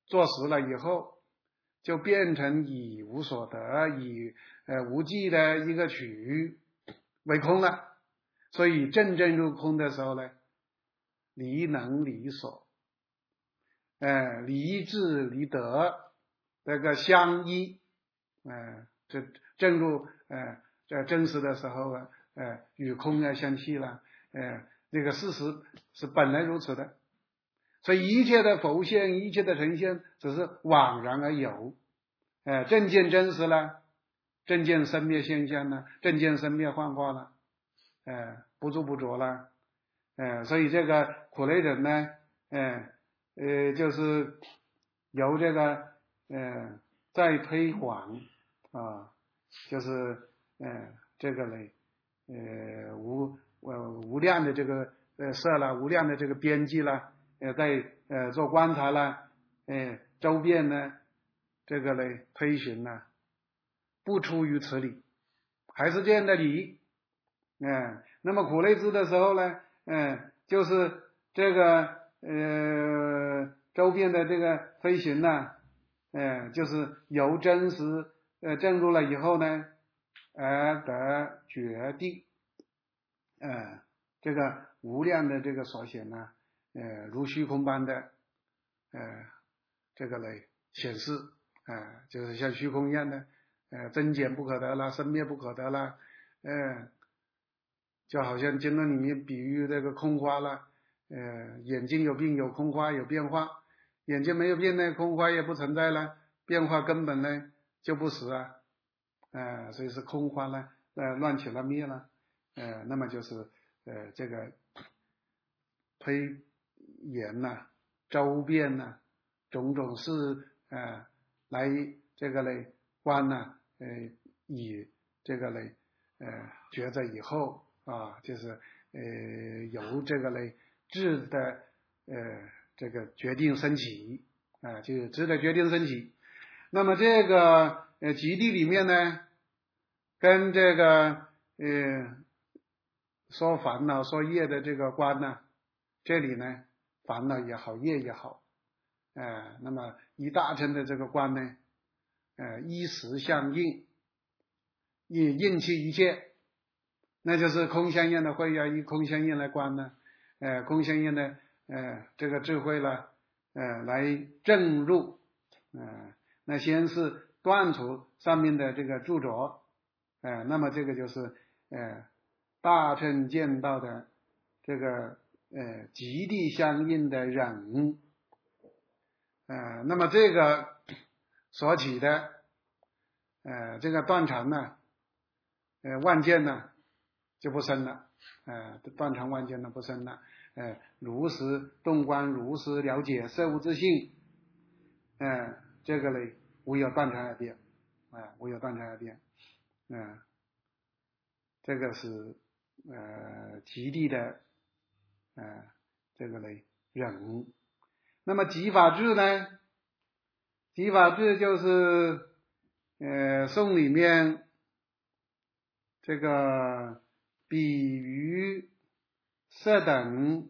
坐实了以后，就变成以无所得，以呃无记的一个取为空了。所以真正入空的时候呢，离能离所，呃离智离得这个相依，呃这正入呃这真实的时候啊，呃与空啊相契了，呃这个事实是本来如此的。所以一切的浮现，一切的呈现，只是惘然而有。呃正见真实了，正见生灭现象了，正见生灭幻化了，呃不住不着了。呃所以这个苦类人呢，呃呃就是由这个呃再推广啊，就是呃这个嘞呃无呃无量的这个呃色了，无量的这个边际了，呃在呃做观察了，呃周边呢这个嘞推寻呢，不出于此理，还是这样的理。嗯、呃，那么苦类知的时候呢，嗯、呃，就是这个呃周边的这个推寻呢，呃，就是由真实呃证入了以后呢，而得决定，呃，这个无量的这个所显呢，呃，如虚空般的，呃，这个来显示，啊、呃，就是像虚空一样的，呃，增减不可得啦，生灭不可得啦，呃。就好像经论里面比喻这个空花了，呃，眼睛有病有空花有变化，眼睛没有变呢，空花也不存在了，变化根本呢就不实啊，呃，所以是空花呢，呃，乱起了灭了，呃，那么就是呃这个推演呐、周遍呐、种种事呃来这个嘞观呐，呃以这个嘞呃觉着以后。啊，就是呃由这个嘞智的呃这个决定升起啊，就是智的决定升起。那么这个呃极地里面呢，跟这个呃说烦恼说业的这个观呢，这里呢烦恼也好业也好，呃那么一大乘的这个观呢，呃依实相应，应应其一切。那就是空相应的慧要以空相应来观呢，呃，空相应的呃这个智慧了，呃来证入，呃，那先是断除上面的这个著着，呃，那么这个就是呃大乘见到的这个呃极地相应的忍，呃，那么这个所起的呃这个断常呢，呃万见呢。就不生了，呃，断常万见呢不生了，呃，如实洞观，如实了解色物之性，呃，这个嘞无有断常而变，啊、呃，无有断常而变，嗯、呃，这个是呃极地的，呃，这个嘞忍。那么极法智呢？极法智就是呃颂里面这个。比喻色等，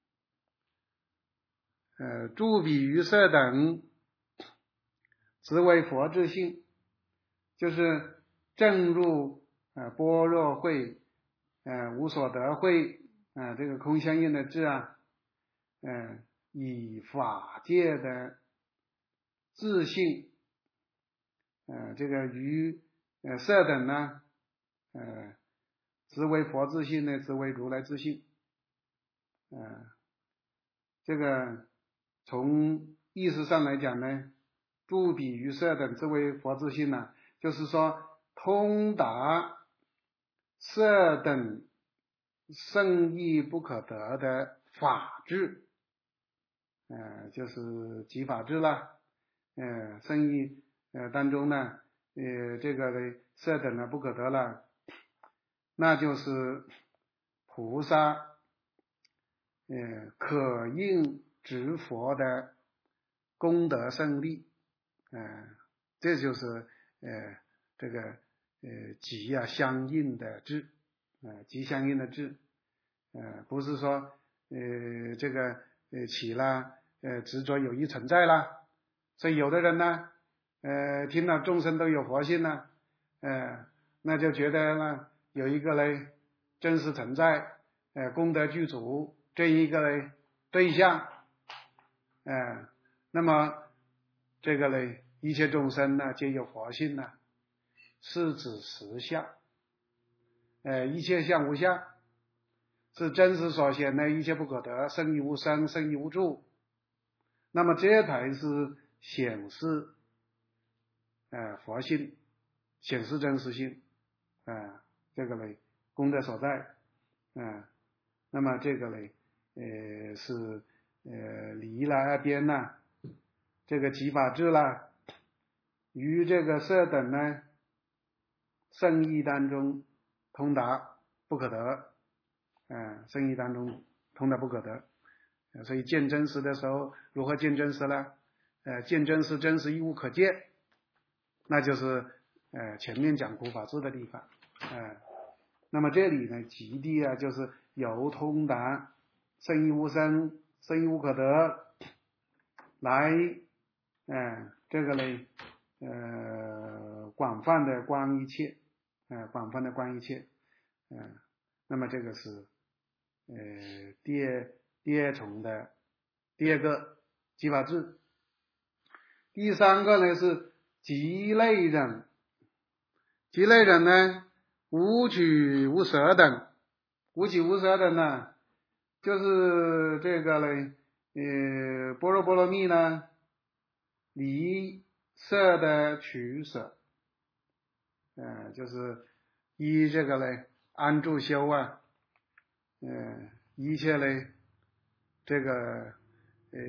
呃，诸比喻色等，实为佛智性，就是正入呃般若慧，呃无所得慧，啊、呃、这个空相应的智啊，呃以法界的自性，呃这个于呃色等呢，呃。实为佛自性呢，实为如来自性，呃，这个从意识上来讲呢，诸比喻色等之为佛自性呢，就是说通达色等圣义不可得的法智，呃，就是即法智了，呃，圣义呃当中呢，呃，这个的色等呢不可得了。那就是菩萨，呃，可应执佛的功德胜利，呃，这就是呃这个呃极啊相应的智，呃极相应的智，呃不是说呃这个呃起了呃执着有意存在啦， 所以有的人呢，呃，听了众生都有佛性呢，呃，那就觉得呢，有一个呢真实存在，呃，功德具足这一个呢对象，呃，那么这个呢，一切众生呢皆有佛性呢，是指实相，呃，一切相无相，是真实所显的一切不可得，生亦无生，生亦无住。那么这才是显示呃佛性，显示真实性，啊、呃，这个呢功德所在，啊、呃，那么这个呢，呃是呃离了二边呢，这个即法智啦，于这个色等呢圣义当中通达不可得，嗯、呃，圣义当中通达不可得。所以见真实的时候，如何见真实呢？呃，见真实，真实亦无可见，那就是呃前面讲苦法智的地方，呃，那么这里呢，极地啊，就是由通达生亦无生，生亦无可得，来，呃，这个呢，呃，广泛的观一切，呃，广泛的观一切，嗯、呃，那么这个是呃第二。第二重的第二个即法智，第三个呢是极类忍，极类忍呢无取无舍等，无取无舍等呢，就是这个呢，呃，般若波罗蜜呢离色的取舍，呃，就是依这个呢安住修啊，呃，一切呢。这个呃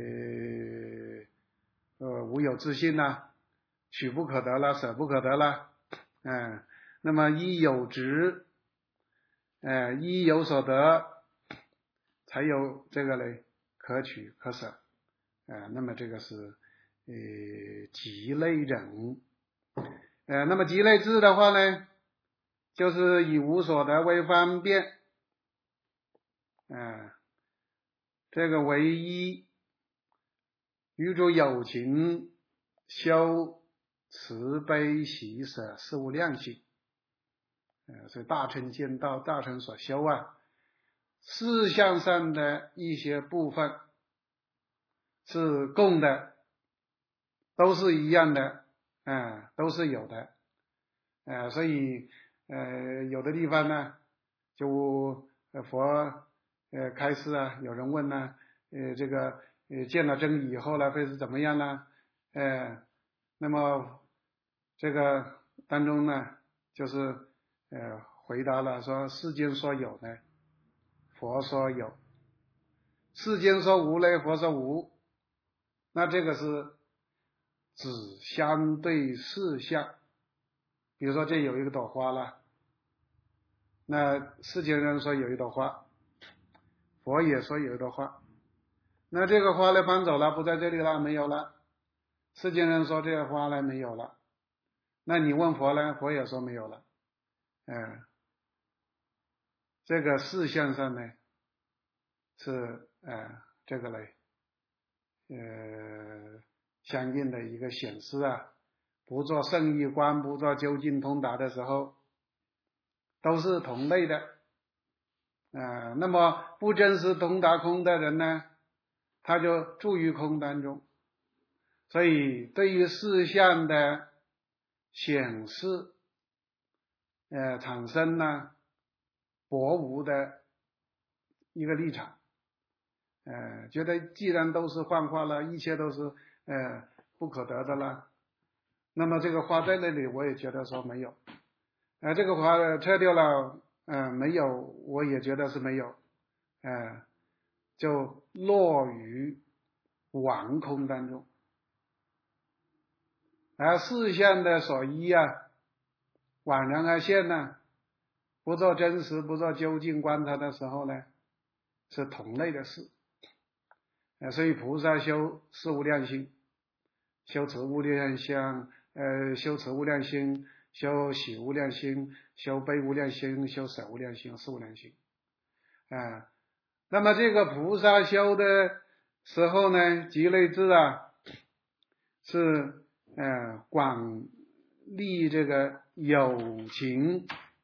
呃无有自信啦，取不可得啦，舍不可得啦，嗯、呃，那么依有执，呃依有所得，才有这个嘞可取可舍，呃，那么这个是呃极类忍，呃，那么极类智的话呢，就是以无所得为方便，嗯、呃。这个唯一与诸有情修慈悲喜舍事无量心，呃，所以大乘见道，大乘所修啊，事项上的一些部分是共的，都是一样的，呃，都是有的，呃，所以呃有的地方呢，就佛呃开示啊，有人问呢，呃这个呃见了真理以后呢会是怎么样呢？呃那么这个当中呢，就是呃回答了说，世间说有呢，佛说有；世间说无呢，佛说无。那这个是指相对事项，比如说这有一个朵花了，那世间人说有一朵花，佛也说有一朵花，那这个花呢搬走了，不在这里了，没有了。世间人说这个花呢没有了，那你问佛呢，佛也说没有了。嗯，这个事项上呢是呃这个嘞呃相应的一个显示啊，不做圣义观，不做究竟通达的时候，都是同类的。呃，那么不真实通达空的人呢，他就住于空当中，所以对于事项的显示，呃，产生呢薄无的一个立场，呃，觉得既然都是幻化了，一切都是呃不可得的了，那么这个花在那里，我也觉得说没有，呃，这个花撤掉了，呃，没有，我也觉得是没有，呃，就落于妄空当中，而事项的所依啊，宛然而现呢，不做真实，不做究竟观察的时候呢，是同类的事。呃，所以菩萨修四无量心，修持无量相，呃，修持无量心，修喜无量心，修悲无量心，修舍无量心，四无量心。啊、呃，那么这个菩萨修的时候呢，极类智啊， 是呃广利这个有情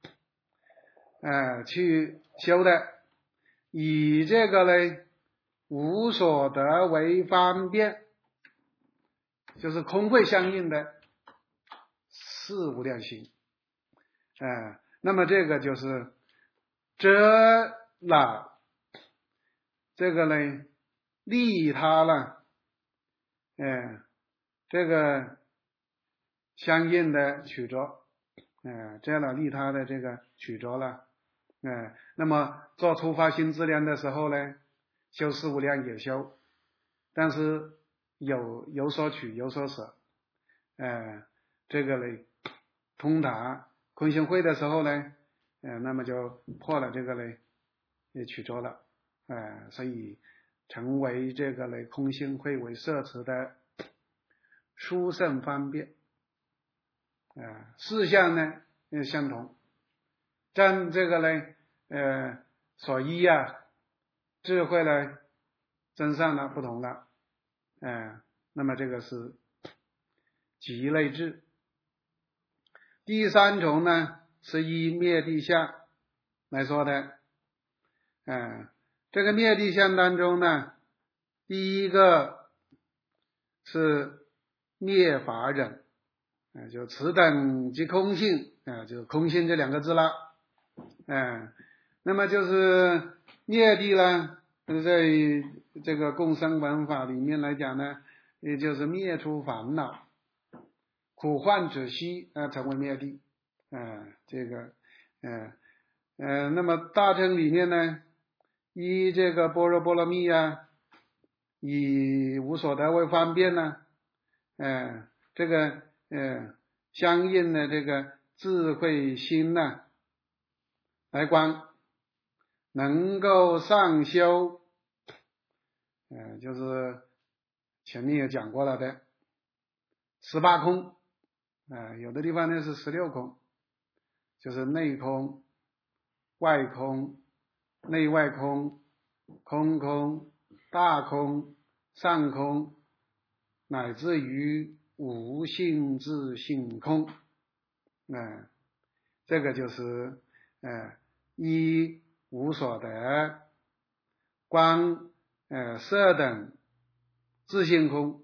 呃去修的，以这个呢无所得为方便，就是空慧相应的四无量心。呃那么这个就是遮了这个呢利他了呃这个相应的取着，呃遮了利他的这个取着了，呃那么做初发心资粮的时候呢，修四无量也修，但是有有所取有所舍，呃这个呢通达空性慧的时候呢，呃那么就破了这个呢也取着了，呃所以成为这个呢空性慧为摄持的殊胜方便，呃事项呢相同，但这个呢呃所依啊智慧呢真相呢不同了，呃那么这个是极类智。第三种呢是依灭地相来说的，呃这个灭地相当中呢，第一个是灭法忍，呃就此等即空性，呃就是空性这两个字了，呃那么就是灭地呢，在这个共生文法里面来讲呢，也就是灭除烦恼，苦患止息，呃成为灭地，呃这个呃呃那么大乘里面呢，依这个般若波罗蜜啊，以无所得为方便呢，呃这个呃相应的这个智慧心呢来观，能够上修，呃就是前面也讲过了的十八空，呃有的地方呢是十六空，就是内空、外空、内外空、空空、大空、上空，乃至于无性自性空，呃这个就是呃一无所得观呃色等自性空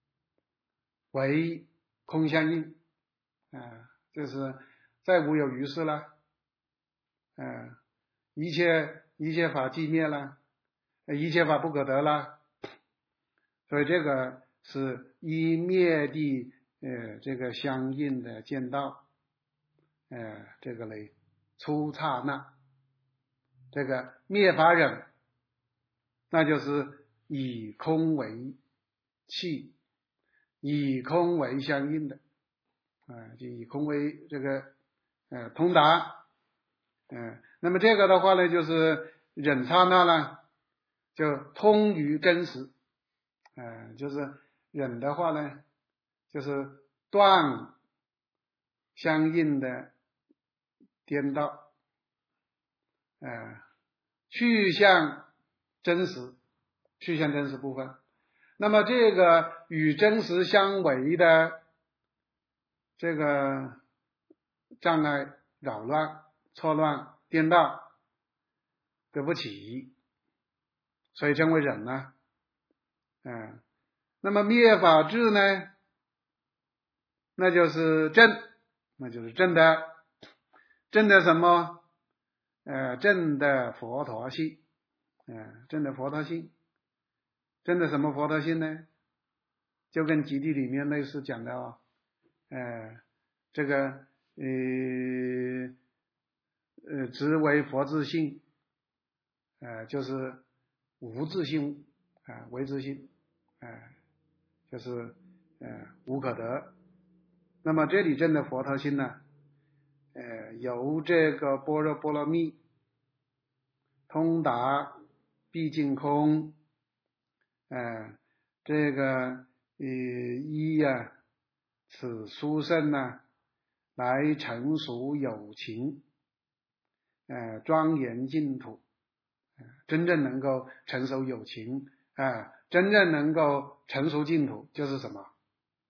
为空相应，呃就是再无有余事了，呃一切一切法寂灭了，一切法不可得了，所以这个是依灭地呃这个相应的见道，呃这个嘞初刹那，这个灭法忍那就是以空为气，以空为相应的，呃就以空为这个呃通达，呃那么这个的话呢，就是忍刹那呢就通于真实，呃就是忍的话呢就是断相应的颠倒，呃去向真实，去向真实部分，那么这个与真实相违的这个障碍扰乱错乱颠倒得不起，所以称为忍呢，嗯，那么灭法治呢，那就是正，那就是正的，正的什么？呃，正的佛陀性，呃，正的佛陀性，正的什么佛陀性呢？就跟集地里面类似讲的哦，呃，这个呃呃，直为佛自性，呃，就是无自性啊、呃，为自性，啊、呃，就是呃无可得。那么这里证的佛陀心呢，呃，由这个般若波罗蜜通达毕竟空，呃，这个呃一呀、啊，此殊胜呢，来成熟有情，呃，庄严净土，呃，真正能够成熟有情，啊、呃，真正能够成熟净土，就是什么？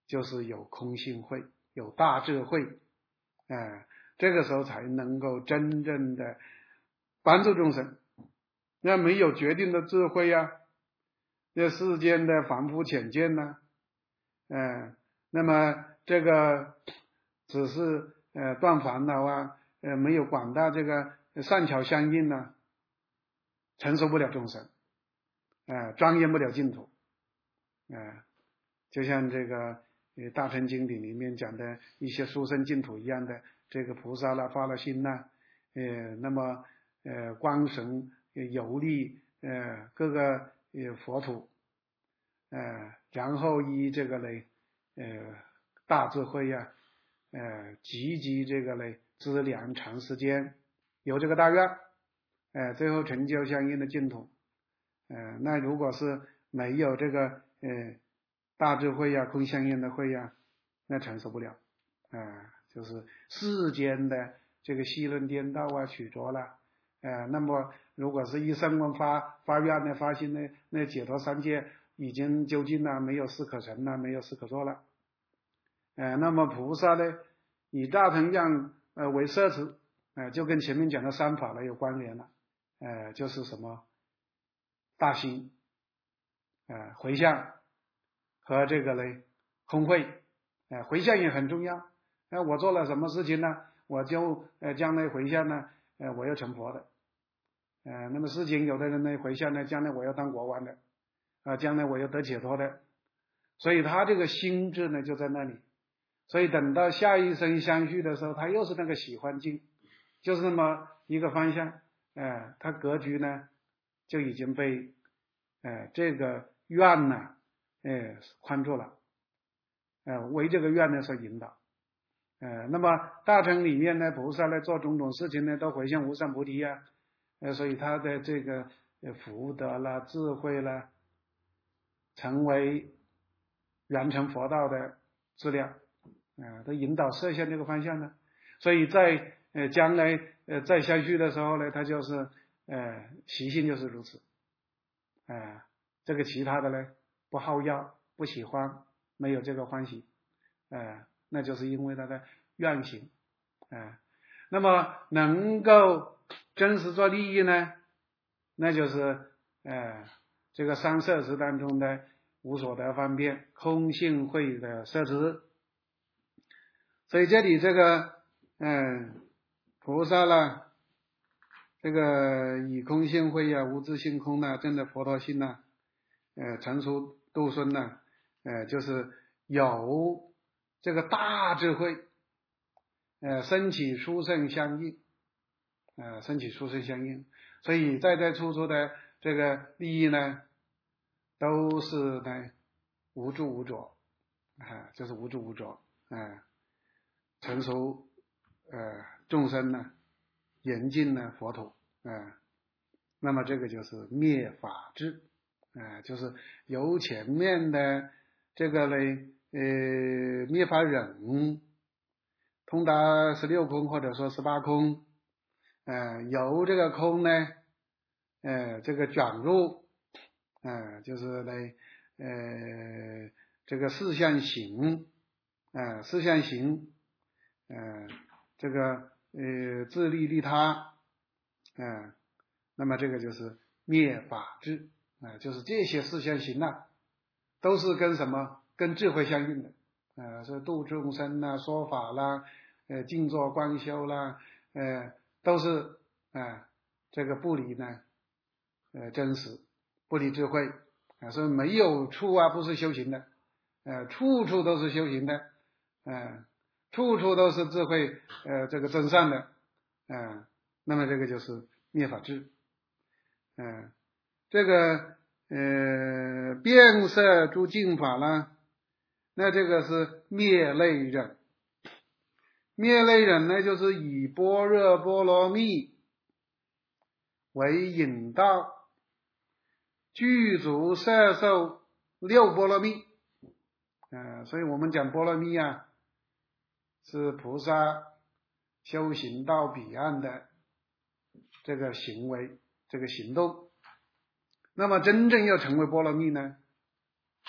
就是有空性慧，有大智慧，呃，这个时候才能够真正的帮助众生。那没有决定的智慧呀、啊，这世间的凡夫浅见呢、啊，呃，那么这个只是呃断烦恼啊，呃没有广大这个善巧相应呢、啊，承受不了众生，呃庄严不了净土，呃就像这个呃大乘经典里面讲的一些殊胜净土一样的，这个菩萨啦发了心呐，呃那么呃光神游历呃各个呃佛土，呃然后以这个嘞呃大智慧呀、啊，呃积极这个嘞资粮长时间，有这个大愿，呃最后成就相应的净土。呃那如果是没有这个呃大智慧呀、啊、空相应的慧呀、啊，那承受不了啊、呃、就是世间的这个戏论颠倒啊曲折了，呃那么如果是一生闻发发愿呢发心呢，那解脱三界已经究竟了，没有事可成了，没有事可做了。呃那么菩萨呢以大乘愿呃为摄持，呃就跟前面讲的三法呢有关联了，呃就是什么大心，呃回向和这个呢空慧，呃回向也很重要，呃我做了什么事情呢，我就呃将来回向呢，呃我要成佛的，呃那么事情有的人呢回向呢，将来我要当国王的，啊、呃、将来我要得解脱的，所以他这个心智呢就在那里，所以等到下一生相续的时候，他又是那个喜欢境，就是那么一个方向，呃他格局呢就已经被呃这个愿呢呃宽住了，呃为这个愿呢所引导，呃那么大乘里面呢菩萨呢做种种事情呢都回向无上菩提啊，呃所以他的这个呃福德啦智慧啦成为圆成佛道的资料，呃都引导射向这个方向呢，所以在呃将来呃再相续的时候呢，他就是呃习性就是如此，呃这个其他的呢不好要不喜欢没有这个欢喜，呃那就是因为他的愿行，呃那么能够真实做利益呢，那就是呃这个三摄持当中的无所得方便空性慧的摄持。所以这里这个嗯、呃、菩萨啦，这个以空性慧啊无自性空呐、啊，证的佛陀性呐、啊，呃成熟度孙呐、呃就是有这个大智慧，呃升起殊胜相应，呃升起殊胜相应，所以在在处处的这个利益呢都是呢无助无着，啊、呃、就是无助无着，啊、呃、成熟呃众生呢严禁呢佛土，啊、呃那么这个就是灭法治，啊、呃就是由前面的这个呢呃灭法忍通达十六空或者说十八空，呃由这个空呢呃这个转入，呃就是呢呃这个四相行，呃四相行，呃这个呃自利利他，呃那么这个就是灭法治，啊、呃就是这些四相行啊都是跟什么跟智慧相应的，呃是度众生啦说法啦呃静坐观修啦，呃都是啊、呃、这个不离呢呃真实，不离智慧，啊、呃、所以没有处啊不是修行的，呃处处都是修行的，呃处处都是智慧呃这个真善的，呃那么这个就是灭法治，嗯、呃这个呃变色诸净法呢，那这个是灭类忍，灭类忍呢就是以般若波罗蜜为引导，具足摄受六波罗蜜，呃所以我们讲波罗蜜啊是菩萨修行到彼岸的这个行为这个行动，那么真正要成为波罗蜜呢，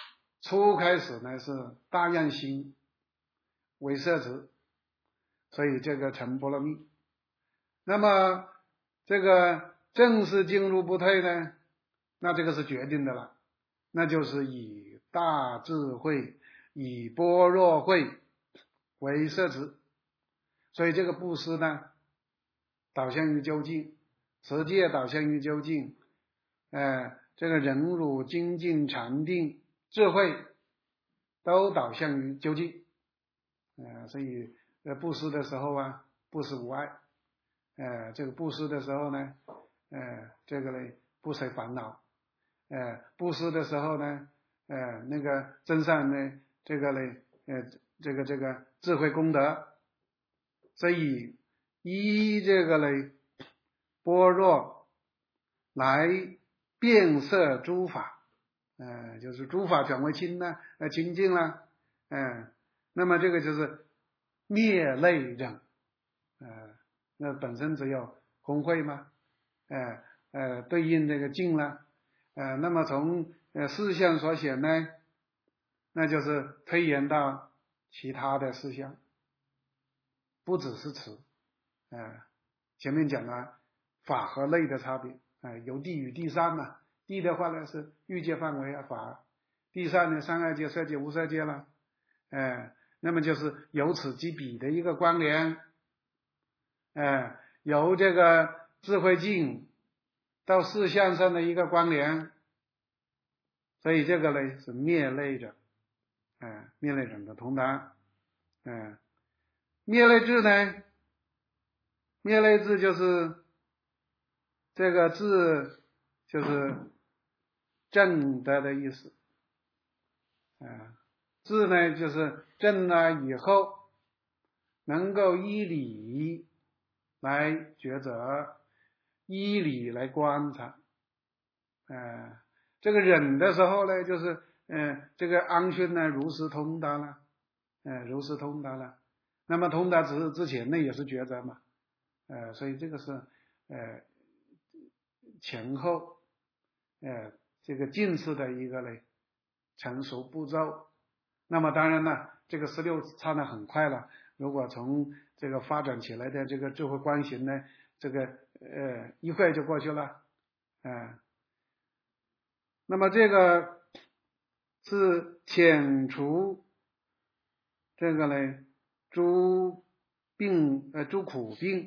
初开始呢是大愿心为摄持，所以这个成波罗蜜。那么这个正式进入不退呢，那这个是决定的了，那就是以大智慧以般若慧为摄持。所以这个布施呢导向于究竟，持戒导向于究竟，呃，这个忍辱精进禅定智慧都导向于究竟。呃，所以呃布施的时候啊，布施无碍。呃，这个布施的时候呢，呃，这个呢不生烦恼。呃，布施的时候呢，呃，那个增上呢，这个呢，呃，这个这个智慧功德。所以依这个呢般若来变摄诸法，呃，就是诸法转为清呢，呃，清净了，嗯、呃，那么这个就是灭类忍，呃，那本身只有空慧嘛，呃呃，对应这个净了，呃，那么从呃事项所显呢，那就是推演到其他的事项，不只是持，呃，前面讲了法和类的差别，呃，有地与地善嘛，地的话呢是欲界范围啊法，地善呢三恶界、色界、无色界了，呃，那么就是由此及彼的一个关联，呃，由这个智慧境到事项上的一个关联，所以这个呢是灭类忍，呃，灭类忍的通达，呃，灭类智呢，灭类智就是这个智就是证得的意思，呃，智呢就是证了以后能够依理来抉择，依理来观察，呃，这个忍的时候呢，就是呃这个安熏呢如实通达了，呃如实通达了，那么通达之之前呢也是抉择嘛，呃所以这个是呃前后呃这个近似的一个呢成熟步骤。那么当然了，这个十六差得很快了，如果从这个发展起来的这个智慧观行呢，这个呃一会就过去了，呃那么这个是遣除这个呢诸病呃诸苦病，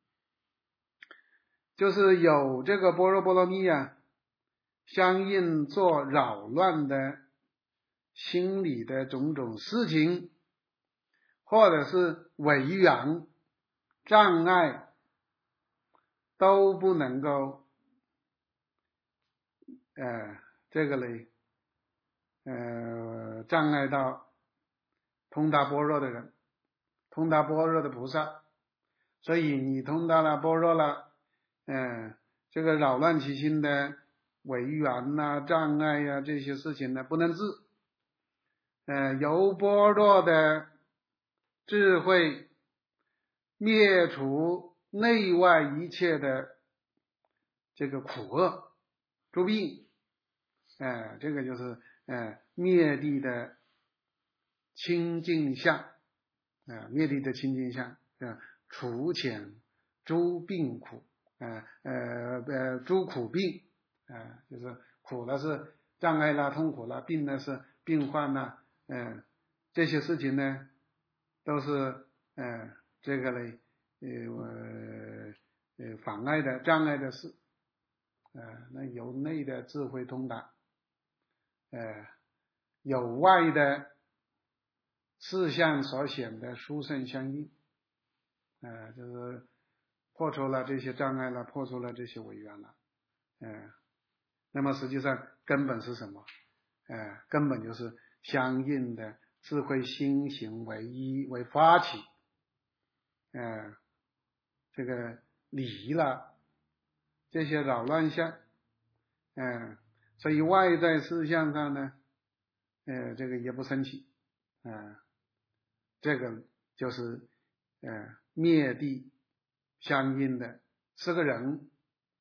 就是有这个般若波罗蜜啊相应做扰乱的心理的种种事情，或者是违缘障碍，都不能够呃这个呢呃障碍到通达般若的人，通达般若的菩萨。所以你通达了般若了，呃这个扰乱其心的违缘呐、障碍呀、啊、这些事情呢不能治，呃由般若的智慧灭除内外一切的这个苦厄诸病，呃这个就是呃灭地的清净相，呃灭地的清净相，呃除遣诸病苦，呃呃呃诸苦病，呃就是苦了是障碍啦、痛苦啦，病呢是病患啦，呃这些事情呢都是呃这个呢呃呃妨碍的障碍的事，呃那由内的智慧通达，呃有外的事项所显的殊胜相应，呃就是破除了这些障碍了，破除了这些违缘了，呃那么实际上根本是什么？呃根本就是相应的智慧心行为一为发起，呃这个离了这些扰乱相，呃所以外在事项上呢呃这个也不升起，呃这个就是呃灭地相应的是个人，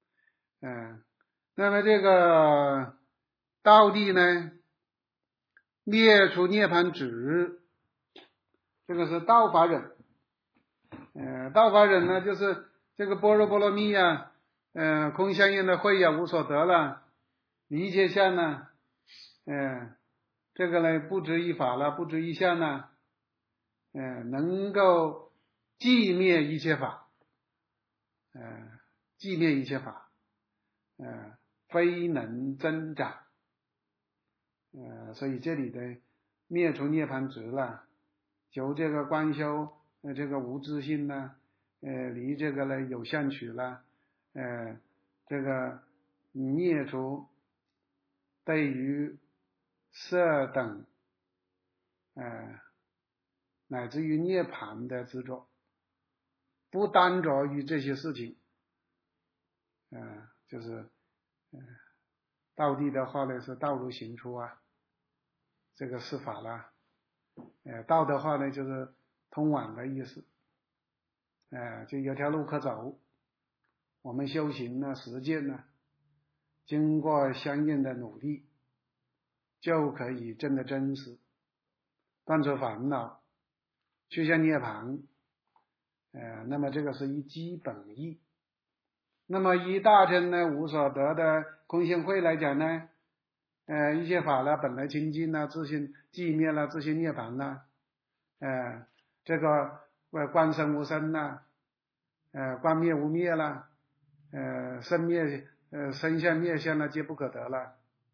嗯、呃，那么这个道地呢灭除涅槃执，这个是道法忍。呃，道法忍呢，就是这个般若波罗蜜啊，呃，空相应的慧呀，无所得了，离界相呢，呃，这个呢不执一法了，不执一相呢，呃，能够寂灭一切法，呃，寂灭一切法，呃，非能增长，呃，所以这里的灭除涅槃执了，求这个观修呃这个无自性呢，呃，离这个呢有相取了，呃，这个灭除对于色等，呃，乃至于涅槃的执着，不单着于这些事情，呃，就是，呃，道地的话呢是道如行出啊，这个是法啦，呃，道的话呢就是通往的意思，呃，就有条路可走，我们修行呢实践呢，经过相应的努力，就可以证得真实，断除烦恼，趋向涅槃，呃，那么这个是一基本义。那么以大乘呢无所得的空性慧来讲呢，呃，一切法呢本来清净了，自性寂灭了，自性涅槃了，呃，这个呃观生无生了，呃，观灭无灭了，呃，生灭呃生相灭相呢皆不可得了，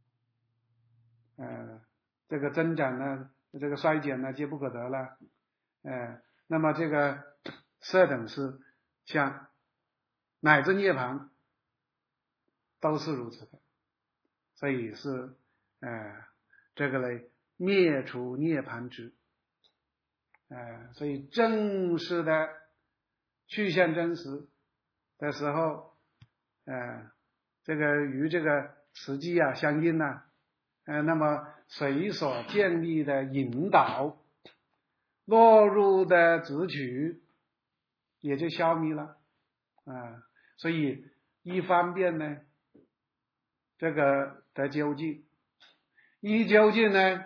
呃，这个增长呢，这个衰减呢皆不可得了，呃，那么这个色等是相乃至涅槃都是如此的，所以是呃这个呢灭除涅槃执，呃，所以正式的去向真实的时候，呃，这个与这个实际啊相应啊，呃，那么随所建立的引导落入的执取也就消弭了啊、呃，所以一方面呢，这个得究竟，一究竟呢，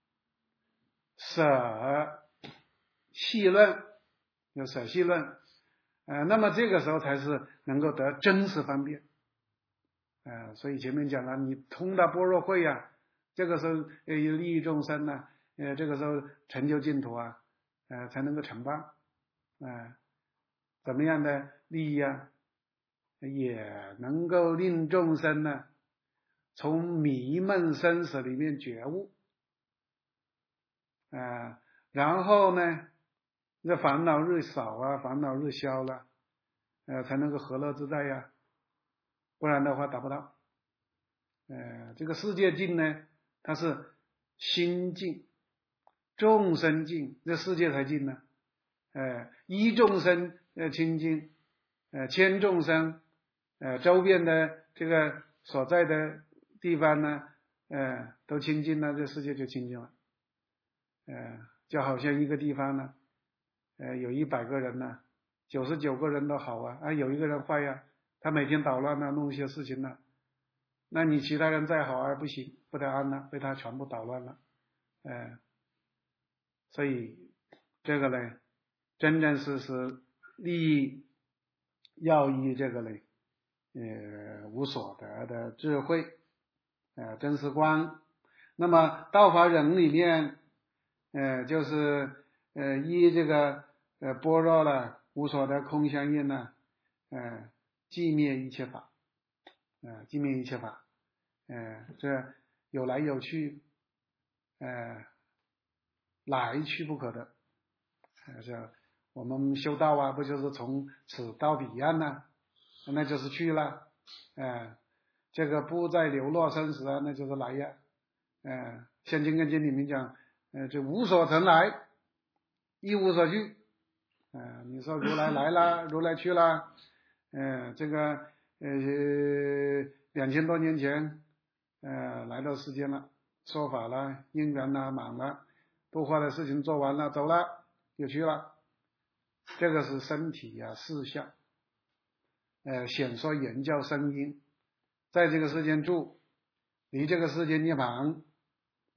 舍细论，有舍细论，呃，那么这个时候才是能够得真实方便，呃，所以前面讲了，你通到般若慧啊，这个时候呃利益众生呢，呃，这个时候成就净土啊，呃，才能够成办，呃，怎么样的利益啊，也能够令众生呢从迷闷生死里面觉悟，啊、呃，然后呢，这烦恼日少啊，烦恼日消了，呃，才能够和乐自在呀，不然的话达不到。呃，这个世界净呢，它是心净、众生净，这世界才净呢。呃，一众生呃清净，呃，千众生，呃，周边的这个所在的地方呢，呃，都清净了，这世界就清净了。呃，就好像一个地方呢，呃，有一百个人呢，九十九个人都好啊，啊，有一个人坏呀、啊，他每天捣乱啊，弄一些事情呢、啊，那你其他人再好啊，不行，不得安了，被他全部捣乱了，呃，所以这个呢，真正是是利益要依这个呢，呃，无所得的智慧，呃，真实观。那么道法忍里面，呃，就是呃依这个呃般若了，无所得空相应呢，呃，寂灭一切法，呃，寂灭一切法，呃，这有来有去，呃，来去不可得，呃，这我们修道啊，不就是从此到彼岸呢？那就是去了，呃，这个不再流落生死啊，那就是来呀，呃，像《金刚经》里面讲，呃，这无所曾来，亦无所去，呃，你说如来来了，如来去了，呃，这个呃两千多年前，呃，来到世间了，说法了，因缘了，满了，度化的事情做完了，走了，又去了，这个是身体呀、啊、事相，呃，显说言教声音，在这个世间住，离这个世界涅槃，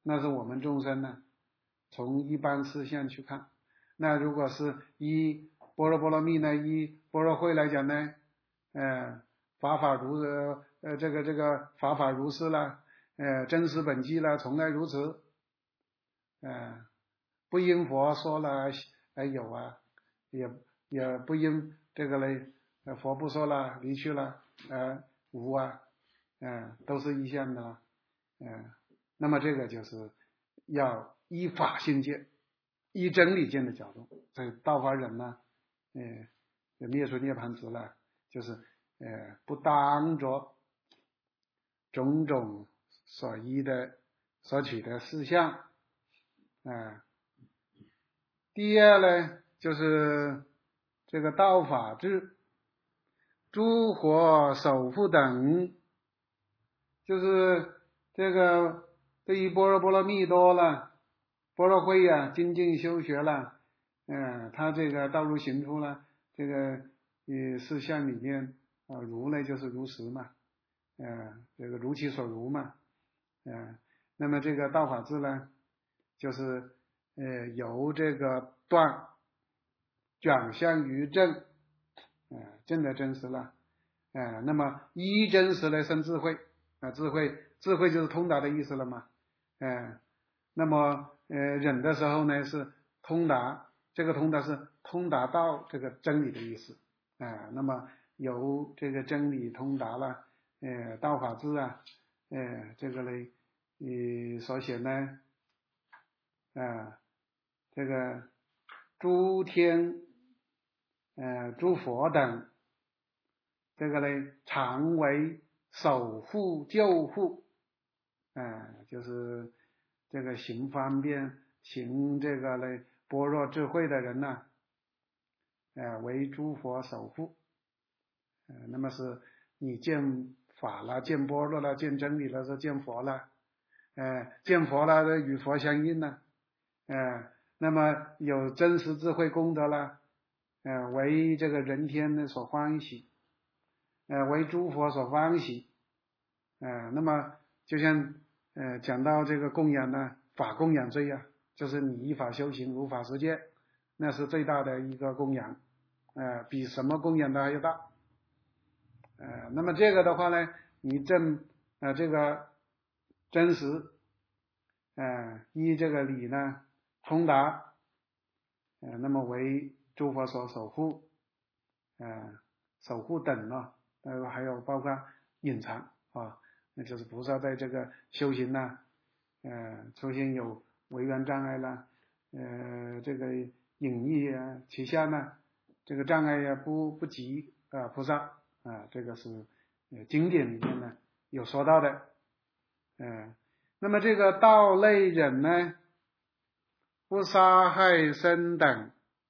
那是我们众生呢，从一般事项去看。那如果是依般若波罗蜜呢，依般若会来讲呢，呃，法法如呃呃这个这个法法如是啦，呃真实本寂啦，从来如此，呃不因佛说了而有啊，也也不因这个嘞，佛不说了离去了呃无啊，嗯、呃，都是一项的了，嗯、呃，那么这个就是要依法性见，依真理见的角度，所以道法忍呢，呃，灭除涅槃执了，就是呃不当着种种所依的所取的事项，啊、呃。第二呢，就是这个道法治、诸佛守护等，就是这个对于般若波罗蜜多了，般若会呀、啊，精进修学了，嗯、呃，他这个道路行出了，这个呃事项里面啊、呃，如呢就是如实嘛，嗯、呃，这个如其所如嘛，嗯、呃，那么这个道法治呢，就是呃由这个断。转向于正，呃，正的真实了，呃，那么依真实来生智慧，啊、呃，智慧智慧就是通达的意思了嘛，呃，那么呃忍的时候呢是通达，这个通达是通达到这个真理的意思，啊、呃，那么由这个真理通达了，呃，道法治啊，呃，这个嘞，呃所写呢，啊、呃，这个诸天。呃，诸佛等，这个呢，常为守护救护，呃，就是这个行方便、行这个呢般若智慧的人呢，呃，为诸佛守护，呃，那么是你见法了、见般若了、见真理了，是见佛了，呃，见佛了，与佛相应了，呃，那么有真实智慧功德了。呃，为这个人天的所欢喜，呃，为诸佛所欢喜，呃，那么就像呃讲到这个供养呢，法供养罪啊，就是你依法修行，如法实践，那是最大的一个供养，呃，比什么供养都还要大，呃，那么这个的话呢，你正呃这个真实，呃，依这个理呢通达，呃，那么为诸佛所守护。呃，守护等啊，呃，还有包括隐藏啊，那就是菩萨在这个修行呢，呃，出现有违缘障碍啦，呃，这个隐匿啊，其下呢，这个障碍呀不不及啊菩萨啊，这个是呃经典里面呢有说到的，嗯、呃，那么这个道类忍呢，不杀害生等。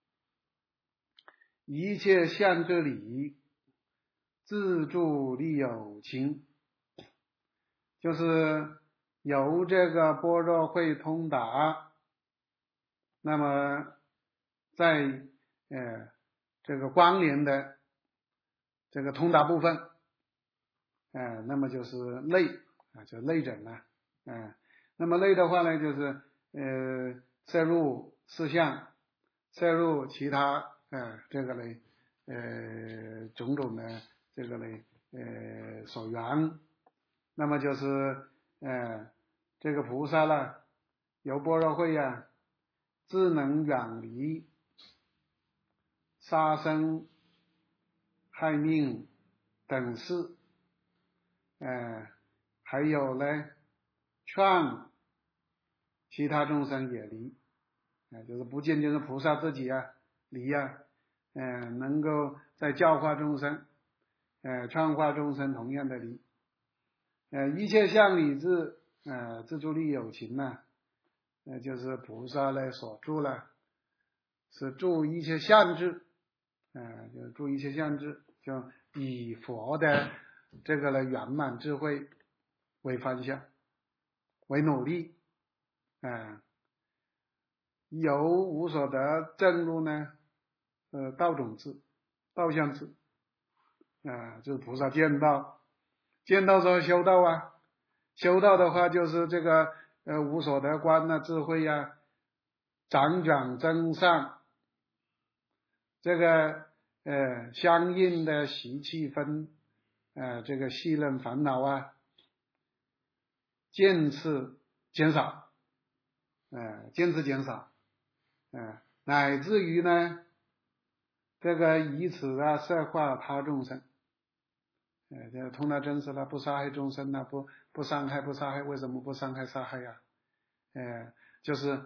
一切相之理，自助利有情，就是由这个般若会通达，那么在呃这个关联的这个通达部分，呃，那么就是类啊，就类忍了，嗯、呃，那么类的话呢，就是呃摄入四项，摄入其他。呃，这个呢，呃，种种的这个呢，呃，所缘，那么就是呃，这个菩萨啦，由般若会呀，自能远离杀生、害命等事，呃，还有呢，劝其他众生也离，呃，就是不仅仅是菩萨自己啊离呀。呃，能够在教化众生，呃，劝化众生同样的离，呃，一切相理智，呃，自助利有情呢，呃，就是菩萨呢所住了，是住一切相智，呃，就是住一切相智，就以佛的这个呢圆满智慧为方向，为努力，呃，由无所得正入呢，呃，道种智。道相智，啊、呃，就是菩萨见道，见道之后修道啊，修道的话就是这个呃无所得观啊、智慧呀、啊、辗转增上，这个呃相应的习气分，呃这个细论烦恼啊，渐次减少，呃渐次减少，呃乃至于呢这个以此啊摄化他众生，呃这通达真实了，不杀害众生了，不不伤害不杀害，为什么不伤害杀害呀、啊？呃就是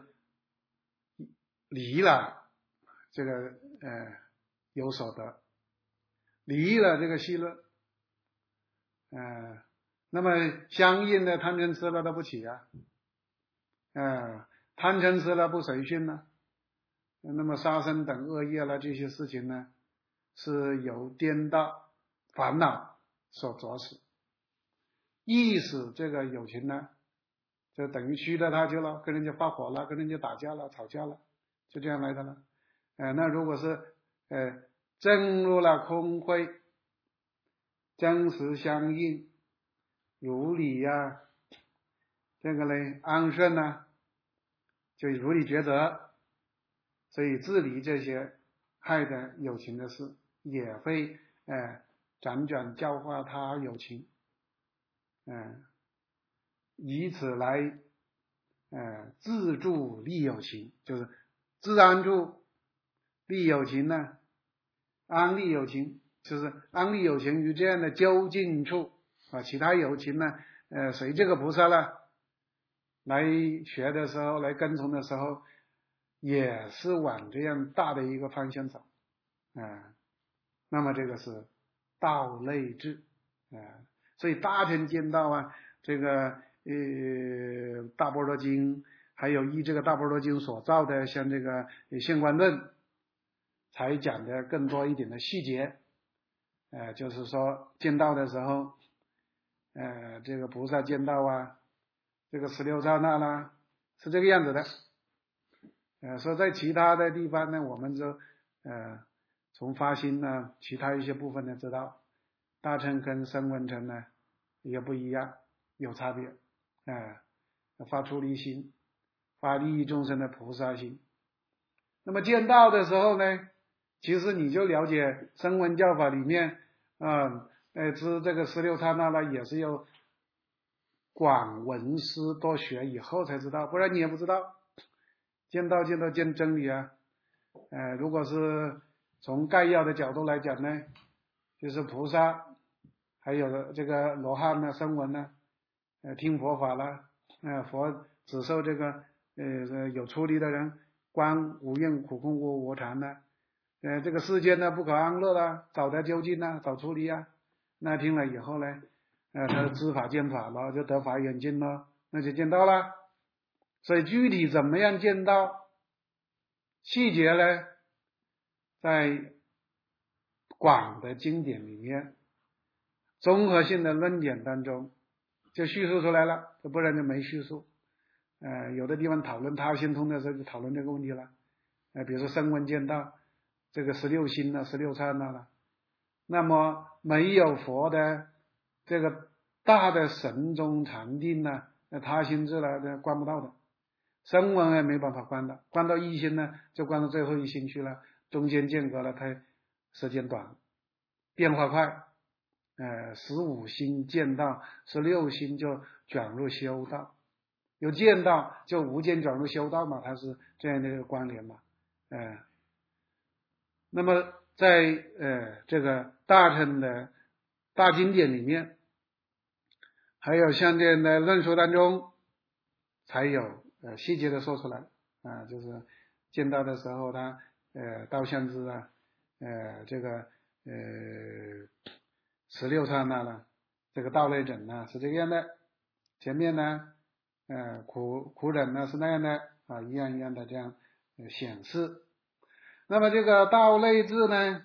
离了这个呃有所得，离了这个细论，呃那么相应的贪嗔痴了都不起啊，呃贪嗔痴了不随训呢，那么杀生等恶业了这些事情呢，是由颠倒烦恼所着使，意使这个有情呢，就等于虚的他去了，跟人家发火了，跟人家打架了，吵架了，就这样来的了。呃，那如果是呃正入了空慧，真实相应，如理呀、啊，这个呢安顺呢、啊，就如理抉择，所以治理这些害的有情的事，也会呃辗转教化他有情，嗯、呃，以此来呃自助利有情，就是自安住利有情呢，安利有情，就是安利有情于这样的究竟处啊，其他有情呢，呃，随这个菩萨了来学的时候，来跟从的时候，也是往这样大的一个方向走，啊、呃，那么这个是道类智，啊、呃，所以大乘见道啊，这个呃大般若经，还有依这个大般若经所造的，像这个现观论，才讲的更多一点的细节，呃，就是说见道的时候，呃，这个菩萨见道啊，这个十六刹那啦，是这个样子的。呃，说在其他的地方呢，我们就呃从发心呢，其他一些部分呢知道，大乘跟声闻乘呢也不一样，有差别，啊、呃，发出离心，发利益众生的菩萨心。那么见道的时候呢，其实你就了解声闻教法里面啊，呃，知这个十六刹那了，也是要广闻思多学以后才知道，不然你也不知道。见道见道见真理啊，呃，如果是从概要的角度来讲呢，就是菩萨还有这个罗汉呢、声闻呢，呃，听佛法了，呃，佛只受这个呃有出离的人观无厌苦空无我常呢，呃，这个世间呢不可安乐了，找得究竟呢，找出离啊，那听了以后呢，呃，他知法见法了，就得法眼净了，那就见到了。所以具体怎么样见到，细节呢，在广的经典里面，综合性的论点当中就叙述出来了，不然就没叙述。呃，有的地方讨论他心通的时候就讨论这个问题了。呃，比如说声闻见道，这个十六心了、十六刹那了，那么没有佛的这个大的神中禅定呢，那他心智了，那观不到的。声闻也没办法观的，观到一心呢，就观到最后一心去了，中间间隔了，它时间短，变化快。呃，十五心见道，十六心就转入修道，有见道就无间转入修道嘛，它是这样的一个关联嘛。呃，那么在呃这个大乘的大经典里面，还有像这样的论述当中，才有呃细节的说出来啊，就是见到的时候他呃道相知啊，呃这个呃十六刹那了，这个道类忍呢是这个样的，前面呢呃苦苦忍呢是那样的啊，一样一样的这样呃显示。那么这个道类智呢，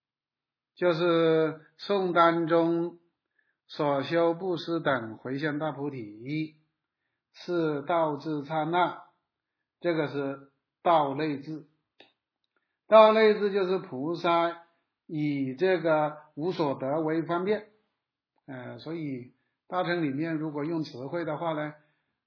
就是颂当中所修布施等回向大菩提，是道智刹那，这个是道类智。道类智就是菩萨以这个无所得为方便，呃，所以大乘里面如果用词汇的话呢，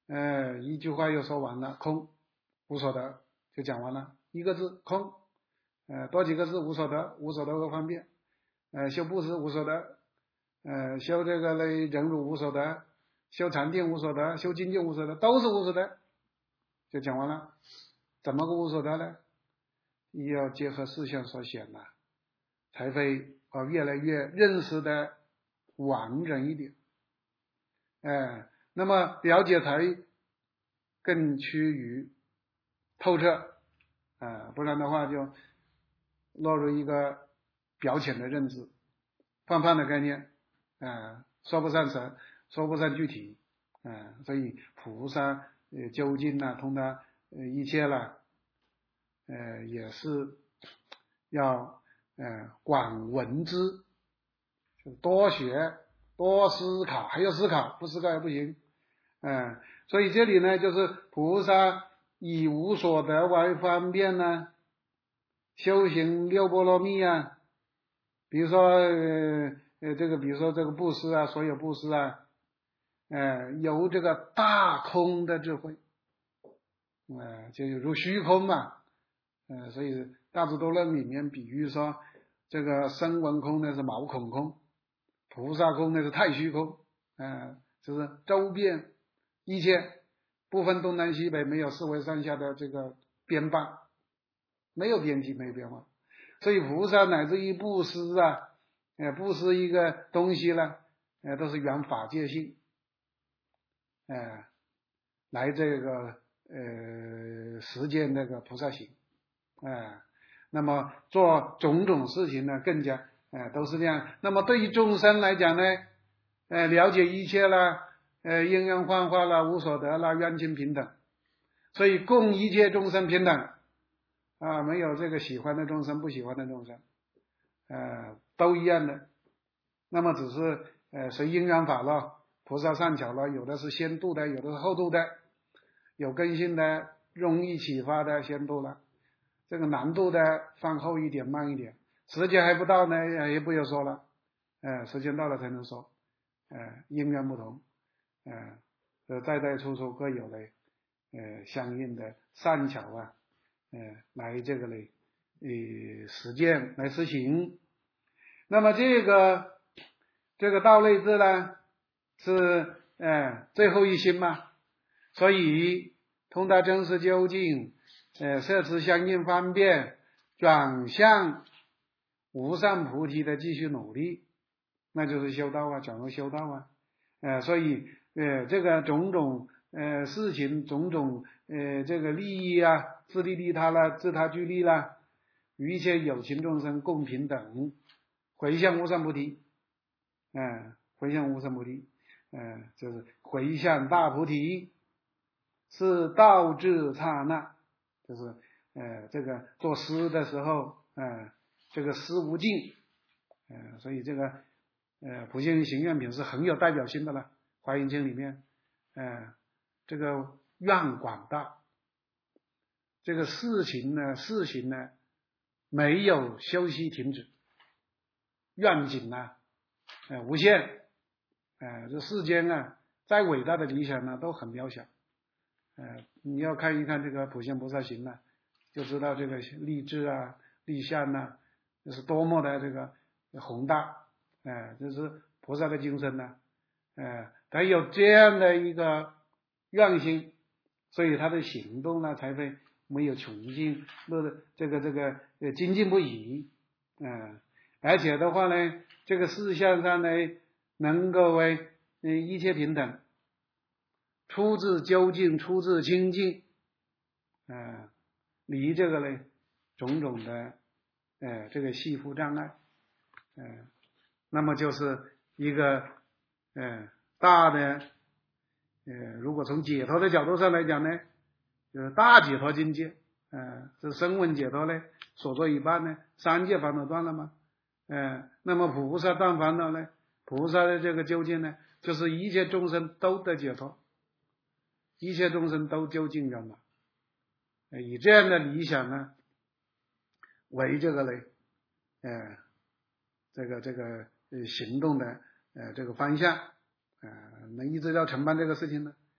呃，一句话又说完了，空无所得就讲完了，一个字空，呃，多几个字无所得，无所得个方便，呃，修布施无所得，呃，修这个嘞忍辱无所得，修禅定无所得，修精进无所得，都是无所得，就讲完了。怎么个无所得呢？要结合事项所显了，才会啊越来越认识的完整一点。哎，那么了解才更趋于透彻，啊，不然的话就落入一个表浅的认知，泛泛的概念，啊，说不上神，说不上具体，啊，所以菩萨呃究竟呢，通达呃一切了，呃也是要呃广闻之，就多学多思考，还要思考，不思考也不行。嗯，所以这里呢，就是菩萨以无所得为方便呢，修行六波罗蜜啊，比如说呃呃这个，比如说这个布施啊，所有布施啊，呃由这个大空的智慧，呃就如虚空嘛，呃所以大智度论里面比喻说，这个声闻空呢是毛孔空，菩萨空呢是太虚空，呃就是周遍一切不分东南西北，没有四维上下的这个边傍，没有边际，没有边望。所以菩萨乃至于布施啊，呃，布施一个东西呢，呃，都是圆法界性，呃，来这个呃实践那个菩萨行，呃，那么做种种事情呢，更加呃都是这样。那么对于众生来讲呢，呃，了解一切啦。呃，因缘幻化啦，无所得啦，愿亲平等，所以供一切众生平等啊，没有这个喜欢的众生，不喜欢的众生，呃，都一样的。那么只是呃随因缘法了，菩萨善巧了，有的是先度的，有的是后度的，有根性的，容易启发的先度了，这个难度的放后一点，慢一点，时间还不到呢，也不要说了，呃，时间到了才能说，呃，因缘不同。呃，呃，代代处处各有嘞，呃，相应的善巧啊，呃，来这个嘞，呃，实践来实行。那么这个这个道类智呢，是呃最后一心嘛，所以通达真实究竟，呃，摄持相应方便，转向无上菩提的继续努力，那就是修道啊，转入修道啊，呃，所以。呃，这个种种呃事情，种种呃这个利益啊，自利利他啦，自他俱利啦，与一切有情众生共平等，回向无上菩提，嗯、呃，回向无上菩提，嗯、呃，就是回向大菩提，是道至刹那，就是呃这个作诗的时候，呃这个诗无尽，呃，所以这个呃普贤行愿品是很有代表性的了。华严经里面，呃，这个愿广大，这个事情呢，事情呢，没有休息停止，愿景呢，呃，无限，呃，这世间啊，再伟大的理想呢，都很渺小，呃，你要看一看这个普贤菩萨行呢，就知道这个立志啊、立相呐，这是多么的这个宏大，呃，这是菩萨的精神呢。呃，他有这样的一个愿心，所以他的行动呢才会没有穷尽，乐的这个这个呃精进不已，嗯、呃，而且的话呢，这个事项上呢能够为嗯一切平等，出自究竟，出自清净，呃，离这个呢种种的呃这个系缚障碍，呃，那么就是一个。嗯，大的，呃，如果从解脱的角度上来讲呢，就是大解脱境界，呃，是声闻解脱呢，所作一半呢，三界烦恼断了吗？呃，那么菩萨断烦恼呢，菩萨的这个究竟呢，就是一切众生都得解脱，一切众生都究竟圆满，呃，以这样的理想呢，为这个嘞，呃，这个这个呃行动的。呃，这个方向，呃，能一直要承办这个事情呢，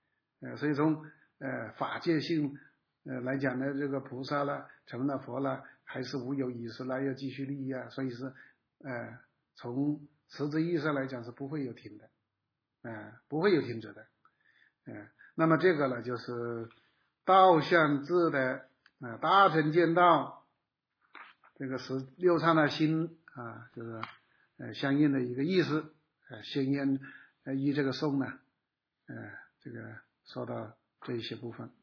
呃，所以从呃法界性呃来讲呢，这个菩萨了，成了佛了，还是无有意识了，要继续利益啊，所以是呃从实质意义上来讲是不会有停的，呃不会有停止的，呃，那么这个呢就是道相智的啊、呃、大乘见道，这个是六禅的心啊，就是呃相应的一个意思，呃先言呃依这个颂呢，呃这个说到这一些部分。